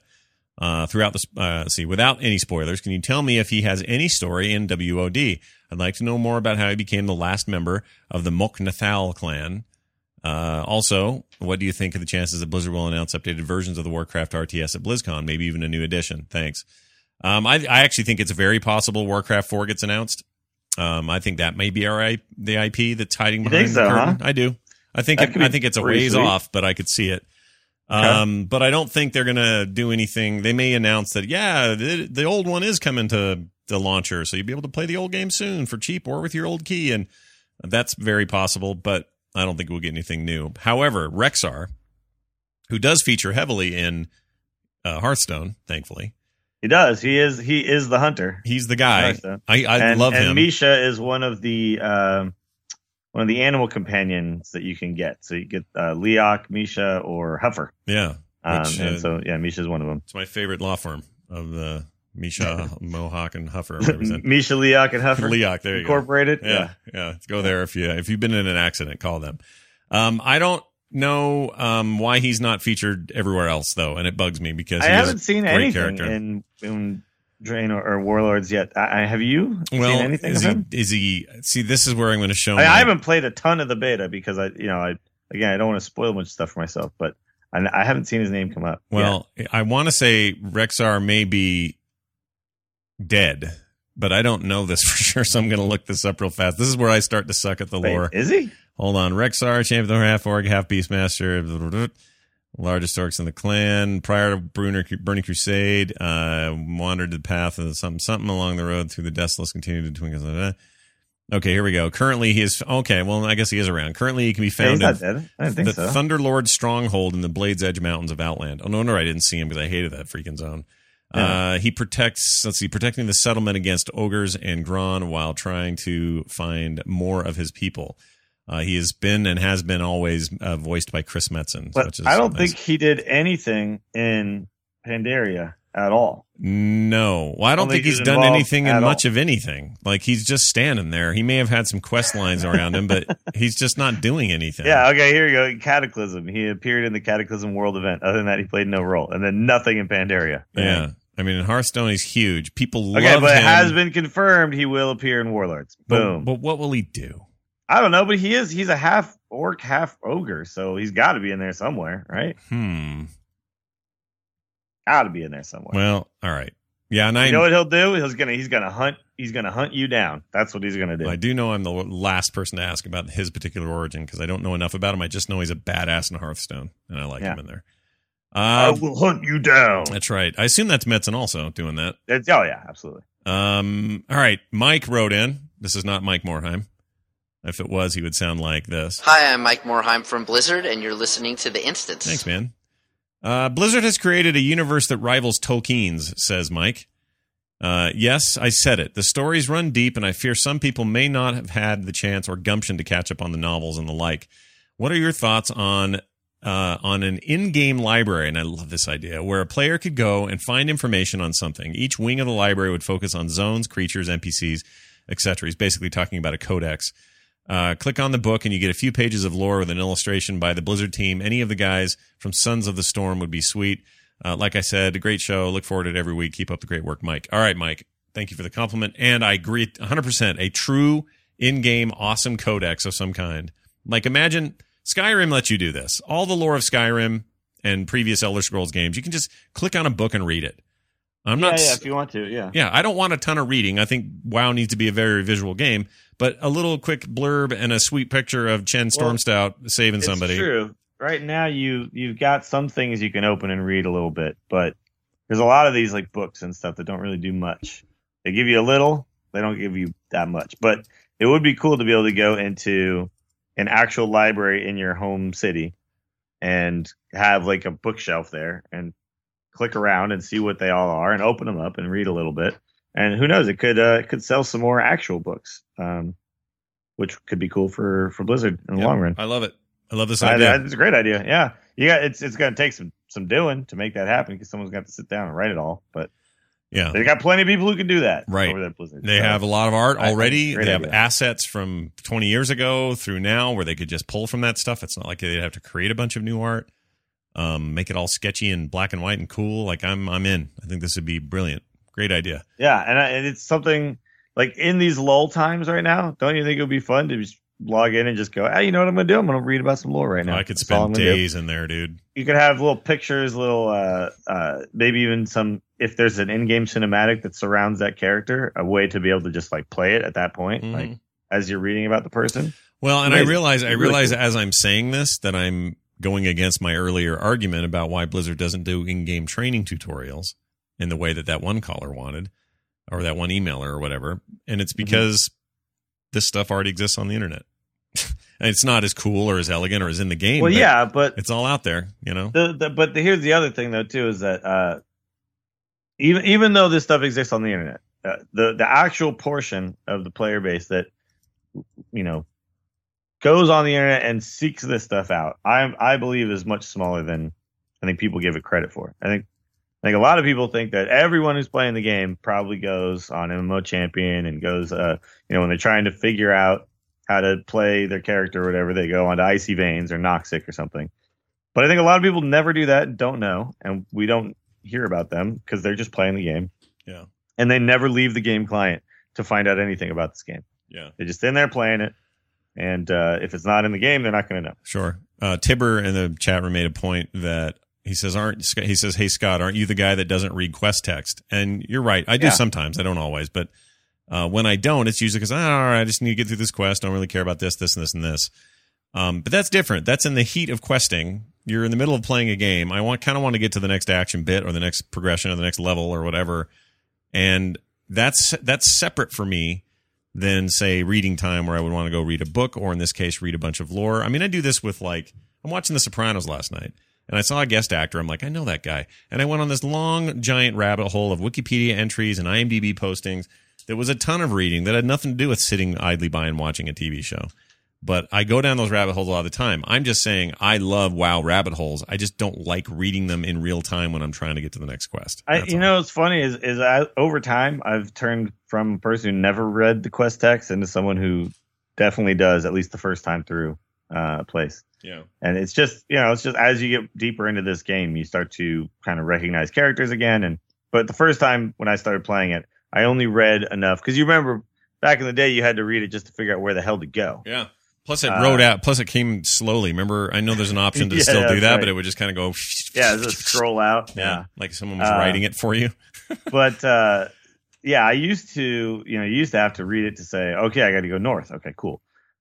Without any spoilers, can you tell me if he has any story in WOD? I'd like to know more about how he became the last member of the Mok'Nathal clan. Also, what do you think of the chances that Blizzard will announce updated versions of the Warcraft RTS at BlizzCon? Maybe even a new edition. Thanks. I actually think it's very possible Warcraft 4 gets announced. I think that may be the IP that's hiding behind the curtain. Huh? I do. I think it's a ways off, but I could see it. Okay. But I don't think they're going to do anything. They may announce that, the old one is coming to the launcher, so you'll be able to play the old game soon for cheap or with your old key, and that's very possible, but I don't think we'll get anything new. However, Rexxar, who does feature heavily in Hearthstone, thankfully. He does. He is the hunter. He's the guy. I love him. And Misha is one of the animal companions that you can get. So you get Leok, Misha, or Huffer. Yeah. Misha's one of them. It's my favorite law firm of the Misha, Mohawk, and Huffer. Misha, Leok, and Huffer. Leok, there you Incorporated. Go. Yeah. Go there if you've been in an accident, call them. I don't know why he's not featured everywhere else though, and it bugs me because I haven't seen anything in Drain or Warlords yet. Have you seen anything of him? Is he? See, this is where I'm going to show. I haven't played a ton of the beta because I don't want to spoil much stuff for myself, but I haven't seen his name come up. Well, I want to say Rexar may be dead, but I don't know this for sure, so I'm going to look this up real fast. This is where I start to suck at the lore. Is he? Hold on. Rexar, champion, half orc, half beastmaster, largest orcs in the clan. Prior to Burning Crusade, wandered the path of something along the road through the desolate, continued to twinkle. Okay, here we go. Currently, he is okay. Well, I guess he is around. Currently, he can be found in the Thunderlord stronghold in the Blades Edge Mountains of Outland. Oh no, I didn't see him because I hated that freaking zone. Yeah. He protecting the settlement against ogres and Gron while trying to find more of his people. He has been always voiced by Chris Metzen. But I don't think he did anything in Pandaria at all. No. Well, I don't think he's done anything in much of anything. Like, he's just standing there. He may have had some quest lines around him, but he's just not doing anything. Yeah, okay, here you go. Cataclysm. He appeared in the Cataclysm World event. Other than that, he played no role. And then nothing in Pandaria. Yeah. I mean, in Hearthstone, he's huge. People love him. Okay, but it has been confirmed he will appear in Warlords. Boom. But what will he do? I don't know, but he's a half orc, half ogre, so he's got to be in there somewhere, right? Got to be in there somewhere. Well, all right. Yeah, and you know what he'll do? He's gonna hunt you down. That's what he's gonna do. I do know I'm the last person to ask about his particular origin because I don't know enough about him. I just know he's a badass in Hearthstone, and I like him in there. I will hunt you down. That's right. I assume that's Metzen also doing that. Oh yeah, absolutely. All right. Mike wrote in. This is not Mike Morheim. If it was, he would sound like this. Hi, I'm Mike Morheim from Blizzard, and you're listening to The Instance. Thanks, man. Blizzard has created a universe that rivals Tolkien's, says Mike. Yes, I said it. The stories run deep, and I fear some people may not have had the chance or gumption to catch up on the novels and the like. What are your thoughts on an in-game library, and I love this idea, where a player could go and find information on something? Each wing of the library would focus on zones, creatures, NPCs, etc. He's basically talking about a codex. Click on the book and you get a few pages of lore with an illustration by the Blizzard team. Any of the guys from Sons of the Storm would be sweet. Like I said, a great show. Look forward to it every week. Keep up the great work, Mike. All right, Mike. Thank you for the compliment. And I agree 100%. A true in-game awesome codex of some kind. Like, imagine Skyrim lets you do this. All the lore of Skyrim and previous Elder Scrolls games, you can just click on a book and read it. If you want to, yeah. Yeah, I don't want a ton of reading. I think WoW needs to be a very visual game, but a little quick blurb and a sweet picture of Chen Stormstout saving somebody. It's true. Right now, you've got some things you can open and read a little bit, but there's a lot of these like books and stuff that don't really do much. They give you a little, they don't give you that much. But it would be cool to be able to go into an actual library in your home city and have like a bookshelf there and click around and see what they all are and open them up and read a little bit. And who knows, it could sell some more actual books, which could be cool for Blizzard in the long run. I love it. I love this idea. It's a great idea. Yeah. It's going to take some doing to make that happen because someone's got to sit down and write it all. But yeah, they got plenty of people who can do that. Right. Over at Blizzard. They have a lot of art already. They have assets from 20 years ago through now where they could just pull from that stuff. It's not like they'd have to create a bunch of new art. Make it all sketchy and black and white and cool. Like I'm in. I think this would be brilliant. Great idea. Yeah, and it's something like in these lull times right now. Don't you think it would be fun to just log in and just go, hey, you know what I'm going to do? I'm going to read about some lore right now. I could spend days in there, dude. You could have little pictures, little maybe even some. If there's an in-game cinematic that surrounds that character, a way to be able to just like play it at that point, like as you're reading about the person. Well, and I realize cool. As I'm saying this that I'm going against my earlier argument about why Blizzard doesn't do in-game training tutorials in the way that one caller wanted, or that one emailer or whatever. And it's because this stuff already exists on the internet. And it's not as cool or as elegant or as in the game. Well, yeah, but it's all out there, you know? But here's the other thing, though, too, is that even though this stuff exists on the internet, the actual portion of the player base that, you know, goes on the internet and seeks this stuff out, I believe is much smaller than I think people give it credit for. I think a lot of people think that everyone who's playing the game probably goes on MMO Champion and goes, you know, when they're trying to figure out how to play their character or whatever, they go onto Icy Veins or Noxic or something. But I think a lot of people never do that and don't know, and we don't hear about them because they're just playing the game. Yeah. and they never leave the game client to find out anything about this game. Yeah. They're just in there playing it. And if it's not in the game, they're not going to know. Sure. Tibber in the chat room made a point that he says, hey, Scott, aren't you the guy that doesn't read quest text? And you're right. I do sometimes. I don't always. But when I don't, it's usually because, all right, I just need to get through this quest. I don't really care about this, and this, and this. But that's different. That's in the heat of questing. You're in the middle of playing a game. I kind of want to get to the next action bit or the next progression or the next level or whatever. And that's separate for me than, say, reading time where I would want to go read a book or, in this case, read a bunch of lore. I mean, I do this with, like, I'm watching The Sopranos last night, and I saw a guest actor. I'm like, I know that guy. And I went on this long, giant rabbit hole of Wikipedia entries and IMDb postings. There was a ton of reading that had nothing to do with sitting idly by and watching a TV show. But I go down those rabbit holes a lot of the time. I'm just saying I love WoW rabbit holes. I just don't like reading them in real time when I'm trying to get to the next quest. What's funny is over time, I've turned from a person who never read the quest text into someone who definitely does, at least the first time through a place. Yeah. And it's just as you get deeper into this game, you start to kind of recognize characters again. But the first time when I started playing it, I only read enough because you remember back in the day, you had to read it just to figure out where the hell to go. Yeah. Plus it wrote out. Plus it came slowly. Remember, I know there's an option to still do that, right. But it would just kind of go. Yeah, just scroll out. Yeah, like someone was writing it for you. But I used to, you used to have to read it to say, okay, I got to go north. Okay, cool.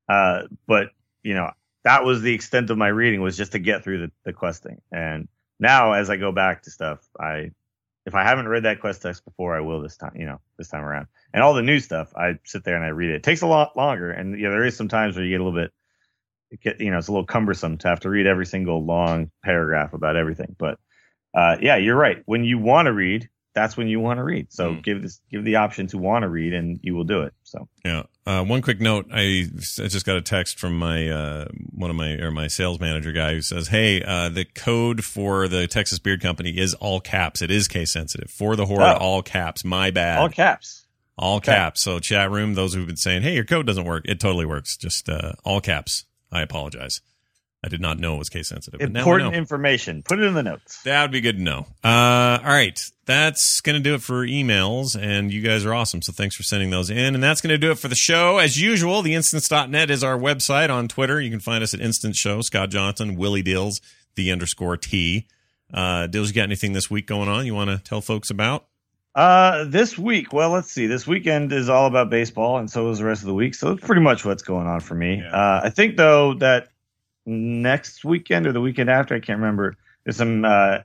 But that was the extent of my reading, was just to get through the questing. And now, as I go back to stuff, if I haven't read that quest text before, I will this time around. And all the new stuff, I sit there and I read it. It takes a lot longer, and there is some times where you get a little bit, it's a little cumbersome to have to read every single long paragraph about everything. But you're right. When you want to read, that's when you want to read. So give the option to want to read, and you will do it. So yeah. One quick note: I just got a text from my sales manager guy who says, "Hey, the code for the Texas Beard Company is all caps. It is case sensitive. For the Horde, all caps. My bad. All caps. All caps." So chat room, those who've been saying, "Hey, your code doesn't work," it totally works. Just all caps. I apologize. I did not know it was case sensitive. Important information. Put it in the notes. That would be good to know. All right. That's going to do it for emails, and you guys are awesome, so thanks for sending those in. And that's going to do it for the show. As usual, theinstance.net is our website. On Twitter, you can find us at Instance Show. Scott Johnson, Willie Dills, _T. Dills, you got anything this week going on you want to tell folks about? This week, well, let's see. This weekend is all about baseball, and so is the rest of the week. So that's pretty much what's going on for me. Yeah. I think, though, that next weekend or the weekend after, I can't remember, there's some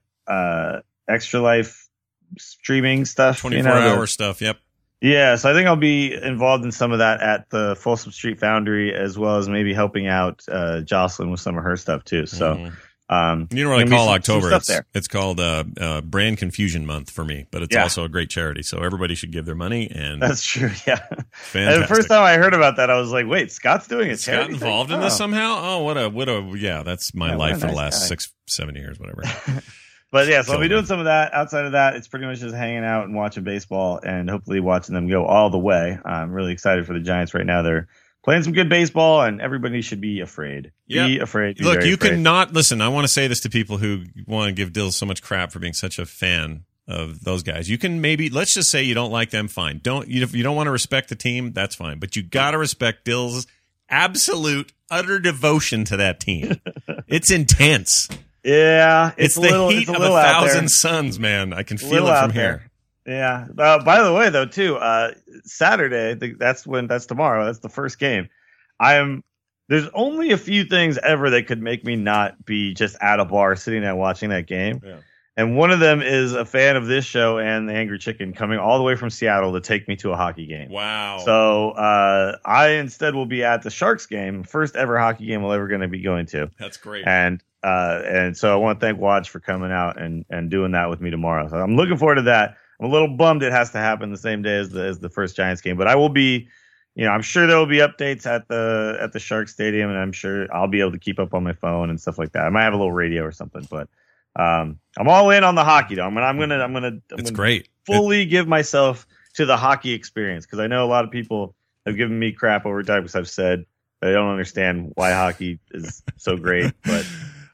Extra Life streaming stuff. 24-hour stuff, yep. Yeah, so I think I'll be involved in some of that at the Folsom Street Foundry, as well as maybe helping out Jocelyn with some of her stuff, too. So, you know what I call October? It's called Brand Confusion Month for me, but it's also a great charity, so everybody should give their money. And that's true, yeah. Fantastic. And the first time I heard about that, I was like, "Wait, Scott's doing a charity? Scott involved in this somehow? Oh, what a yeah! That's my life for the last 6-7 years, whatever." But yeah, so I'll be doing some of that. Outside of that, it's pretty much just hanging out and watching baseball, and hopefully watching them go all the way. I'm really excited for the Giants right now. They're playing some good baseball, and everybody should be afraid. Be afraid. Look, you cannot listen. I want to say this to people who want to give Dills so much crap for being such a fan of those guys. You can let's just say you don't like them. Fine. If you don't want to respect the team, that's fine. But you got to respect Dills' absolute, utter devotion to that team. It's intense. Yeah, it's the heat of 1,000 suns, man. I can feel it from here. Yeah. By the way, though, too, Saturday, that's tomorrow. That's the first game. There's only a few things ever that could make me not be just at a bar sitting there watching that game. Yeah. And one of them is a fan of this show and the Angry Chicken coming all the way from Seattle to take me to a hockey game. Wow. So I instead will be at the Sharks game, first ever hockey game we're ever going to be going to. That's great. And so I want to thank Watch for coming out and doing that with me tomorrow. So I'm looking forward to that. I'm a little bummed it has to happen the same day as the first Giants game, but I will be, I'm sure there will be updates at the Sharks Stadium, and I'm sure I'll be able to keep up on my phone and stuff like that. I might have a little radio or something, but I'm all in on the hockey though. I'm gonna great. Fully give myself to the hockey experience, because I know a lot of people have given me crap over time because I've said that I don't understand why hockey is so great, but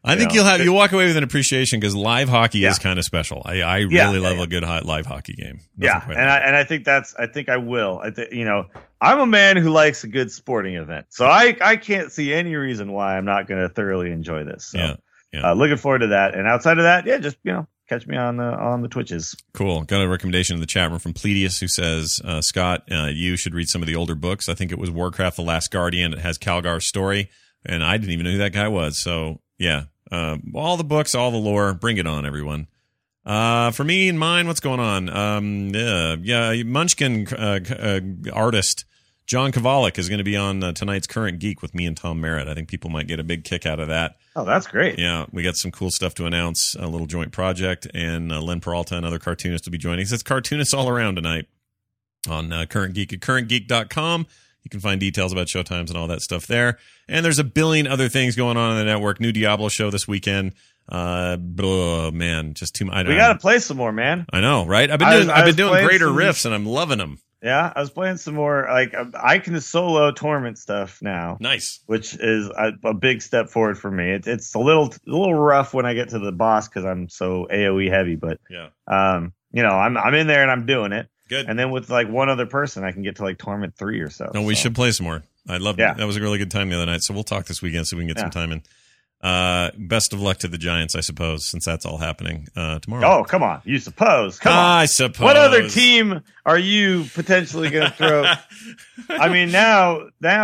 I think you'll walk away with an appreciation because live hockey is kind of special. I really love a good live hockey game. I think I will. I'm a man who likes a good sporting event, so I can't see any reason why I'm not going to thoroughly enjoy this. So, looking forward to that. And outside of that, just catch me on the Twitches. Cool. Got a recommendation in the chat room from Pledius who says, Scott, you should read some of the older books. I think it was Warcraft: The Last Guardian. It has Calgar's story, and I didn't even know who that guy was. So yeah. All the books, all the lore, bring it on, everyone. For me and mine, what's going on? Munchkin artist John Kovalik is going to be on tonight's Current Geek with me and Tom Merritt. I think people might get a big kick out of that. Oh, that's great. Yeah, we got some cool stuff to announce, a little joint project, and Len Peralta and other cartoonists will be joining us. It's cartoonists all around tonight on Current Geek at currentgeek.com. You can find details about showtimes and all that stuff there. And there's a billion other things going on in the network. New Diablo show this weekend. Man, just too much. We got to play some more, man. I know, right? I've been doing Greater Rifts, and I'm loving them. Yeah, I was playing some more. Like, I can solo tournament stuff now. Nice, which is a big step forward for me. It's a little rough when I get to the boss because I'm so AOE heavy. But I'm in there and I'm doing it. Good. And then with like one other person, I can get to like tournament 3 or so. No, we should play some more. I loved it. That was a really good time the other night. So we'll talk this weekend so we can get some time in. Best of luck to the Giants, I suppose, since that's all happening tomorrow. Oh, come on. You suppose. Come on. I suppose. What other team are you potentially going to throw? I mean, now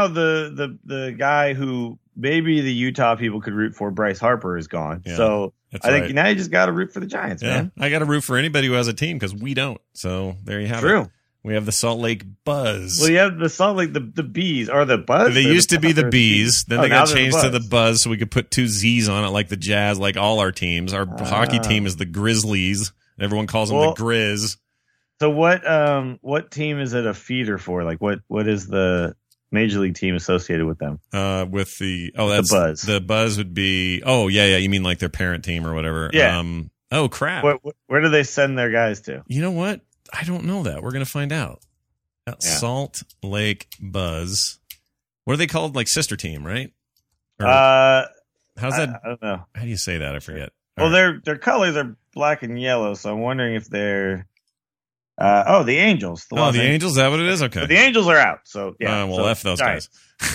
the guy who maybe the Utah people could root for, Bryce Harper, is gone. Yeah, so I think now you just got to root for the Giants, man. I got to root for anybody who has a team because we don't. So there you have it. True. We have the Salt Lake Buzz. Well, you have the Salt Lake, the Bees. Or the Buzz? They used to be the Bees. Then they got changed to the Buzz so we could put 2 Z's on it like the Jazz, like all our teams. Our hockey team is the Grizzlies. Everyone calls them the Grizz. So what team is it a feeder for? Like what is the major league team associated with them? With the Buzz. The Buzz would be you mean like their parent team or whatever. Yeah. Oh crap. Where do they send their guys to? You know what? I don't know that. We're going to find out. Salt Lake Buzz. What are they called? Like sister team, right? Or, how's that? I don't know. How do you say that? I forget. Well, their colors are black and yellow, so I'm wondering if they're the Angels. The Angels. Is that what it is? Okay. But the Angels are out, so yeah. F those guys.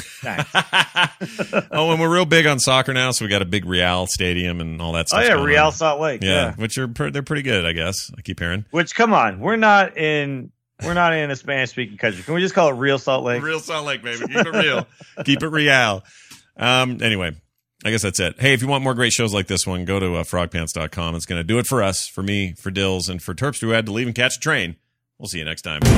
And we're real big on soccer now, so we got a big Real Stadium and all that stuff. Oh yeah, Real Salt Lake. Yeah, which they're pretty good, I guess. I keep hearing. Which, come on, we're not in a Spanish speaking country. Can we just call it Real Salt Lake? Real Salt Lake, baby. Keep it real. Keep it Real. Anyway, I guess that's it. Hey, if you want more great shows like this one, go to frogpants.com. It's going to do it for us, for me, for Dills, and for Terps who had to leave and catch a train. We'll see you next time.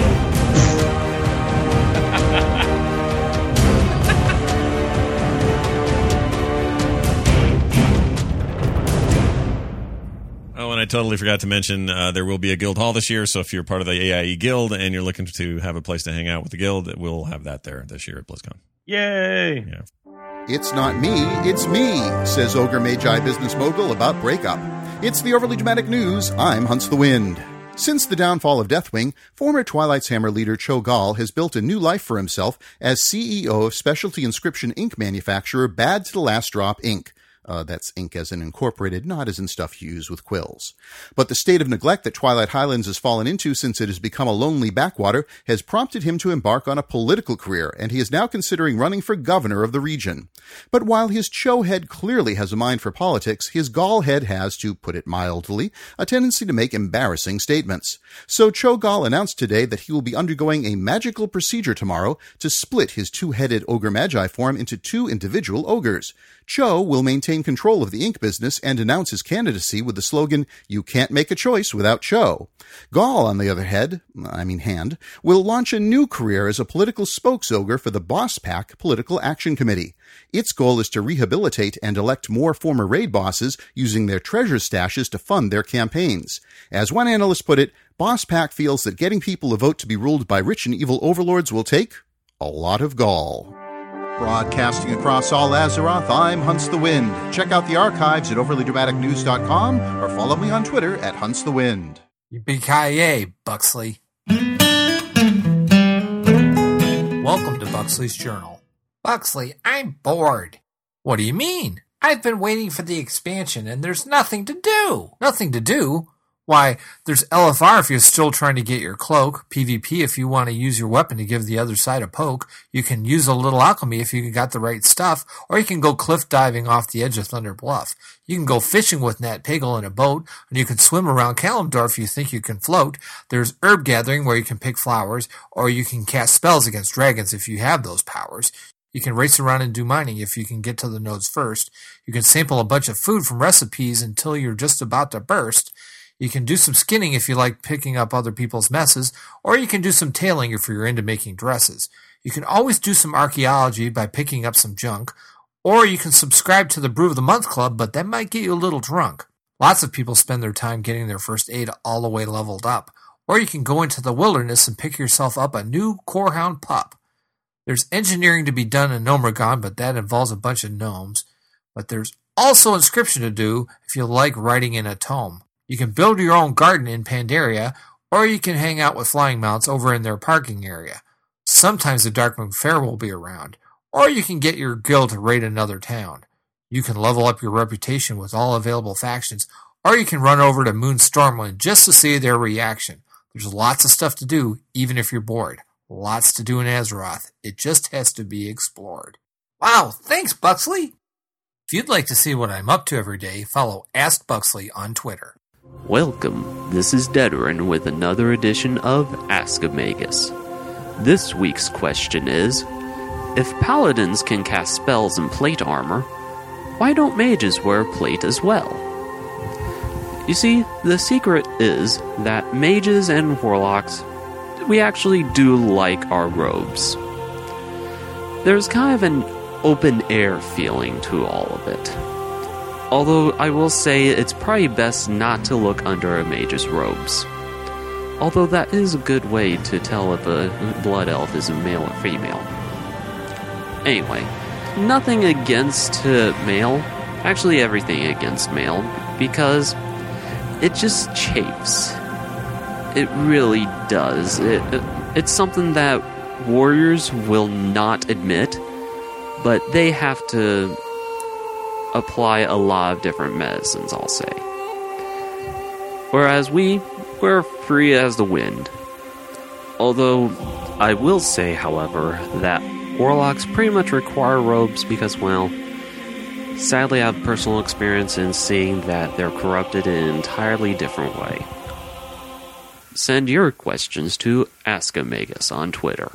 Oh, and I totally forgot to mention there will be a guild hall this year. So if you're part of the AIE guild and you're looking to have a place to hang out with the guild, we'll have that there this year at BlizzCon. Yay! Yeah. It's not me, it's me, says Ogre Magi business mogul about breakup. It's the overly dramatic news. I'm Hunts the Wind. Since the downfall of Deathwing, former Twilight's Hammer leader Cho'Gall has built a new life for himself as CEO of specialty inscription ink manufacturer Bad to the Last Drop Ink. That's ink as in incorporated, not as in stuff you use with quills. But the state of neglect that Twilight Highlands has fallen into since it has become a lonely backwater has prompted him to embark on a political career, and he is now considering running for governor of the region. But while his Cho head clearly has a mind for politics, his Gall head has, to put it mildly, a tendency to make embarrassing statements. So Cho'Gall announced today that he will be undergoing a magical procedure tomorrow to split his 2-headed Ogre Magi form into 2 individual ogres. Cho will maintain control of the ink business and announce his candidacy with the slogan, "You can't make a choice without Cho." Gall, on the other hand, will launch a new career as a political spokes-ogre for the Boss Pack Political Action Committee. Its goal is to rehabilitate and elect more former raid bosses using their treasure stashes to fund their campaigns. As one analyst put it, Boss Pack feels that getting people to vote to be ruled by rich and evil overlords will take a lot of gall. Broadcasting across all Azeroth, I'm Hunts the Wind. Check out the archives at overlydramaticnews.com or follow me on Twitter at Hunts the Wind. Yippee-ki-yay, Buxley. Welcome to Buxley's Journal. Buxley, I'm bored. What do you mean? I've been waiting for the expansion, and there's nothing to do. Nothing to do? Why, there's LFR if you're still trying to get your cloak, PvP if you want to use your weapon to give the other side a poke, you can use a little alchemy if you got the right stuff, or you can go cliff diving off the edge of Thunder Bluff. You can go fishing with Nat Pagel in a boat, and you can swim around Kalimdor if you think you can float. There's herb gathering where you can pick flowers, or you can cast spells against dragons if you have those powers. You can race around and do mining if you can get to the nodes first. You can sample a bunch of food from recipes until you're just about to burst. You can do some skinning if you like picking up other people's messes, or you can do some tailing if you're into making dresses. You can always do some archaeology by picking up some junk, or you can subscribe to the Brew of the Month Club, but that might get you a little drunk. Lots of people spend their time getting their first aid all the way leveled up. Or you can go into the wilderness and pick yourself up a new Corehound pup. There's engineering to be done in Gnomeregan, but that involves a bunch of gnomes. But there's also inscription to do if you like writing in a tome. You can build your own garden in Pandaria, or you can hang out with flying mounts over in their parking area. Sometimes the Darkmoon Fair will be around, or you can get your guild to raid another town. You can level up your reputation with all available factions, or you can run over to Moon Stormwind just to see their reaction. There's lots of stuff to do, even if you're bored. Lots to do in Azeroth. It just has to be explored. Wow, thanks, Buxley! If you'd like to see what I'm up to every day, follow Ask Buxley on Twitter. Welcome, this is Dedoran with another edition of Ask-A-Magus. This week's question is, if paladins can cast spells in plate armor, why don't mages wear plate as well? You see, the secret is that mages and warlocks, we actually do like our robes. There's kind of an open-air feeling to all of it. Although I will say it's probably best not to look under a mage's robes. Although that is a good way to tell if a blood elf is a male or female. Anyway, nothing against male, actually everything against male, because it just chafes. It really does. It's something that warriors will not admit, but they have to apply a lot of different medicines, I'll say. Whereas we're free as the wind. Although, I will say, however, that warlocks pretty much require robes because, well, sadly I have personal experience in seeing that they're corrupted in an entirely different way. Send your questions to Ask-A-Magus on Twitter.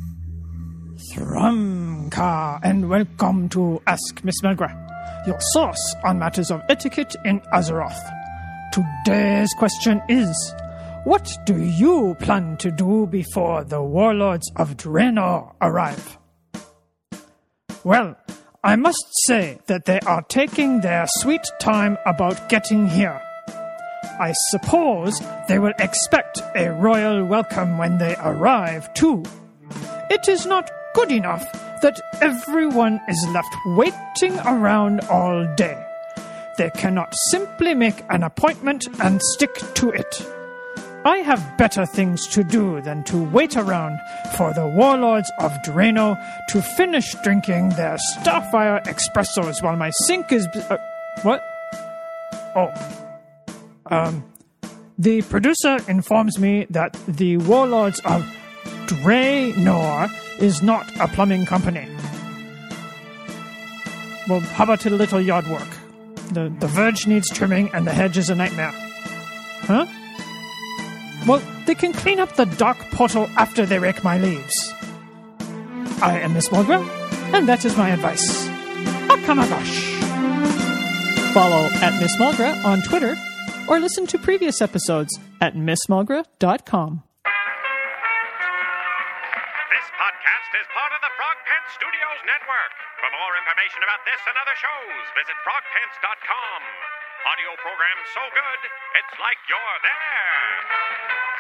Thrumka, and welcome to Ask Miss Melgra, your source on matters of etiquette in Azeroth. Today's question is, what do you plan to do before the warlords of Draenor arrive? Well, I must say that they are taking their sweet time about getting here. I suppose they will expect a royal welcome when they arrive, too. It is not good enough that everyone is left waiting around all day. They cannot simply make an appointment and stick to it. I have better things to do than to wait around for the warlords of Draenor to finish drinking their Starfire espressos while my sink is... what? Oh. The producer informs me that the warlords of Draenor is not a plumbing company. Well, how about a little yard work? The verge needs trimming and the hedge is a nightmare. Huh? Well, they can clean up the dark portal after they rake my leaves. I am Miss Mulgrew, and that is my advice. Akamagosh! Follow at Miss Mulgrew on Twitter, or listen to previous episodes at missmulgrew.com. This podcast is part of the Frog Pants Studios Network. For more information about this and other shows, visit frogpants.com. Audio program so good, it's like you're there.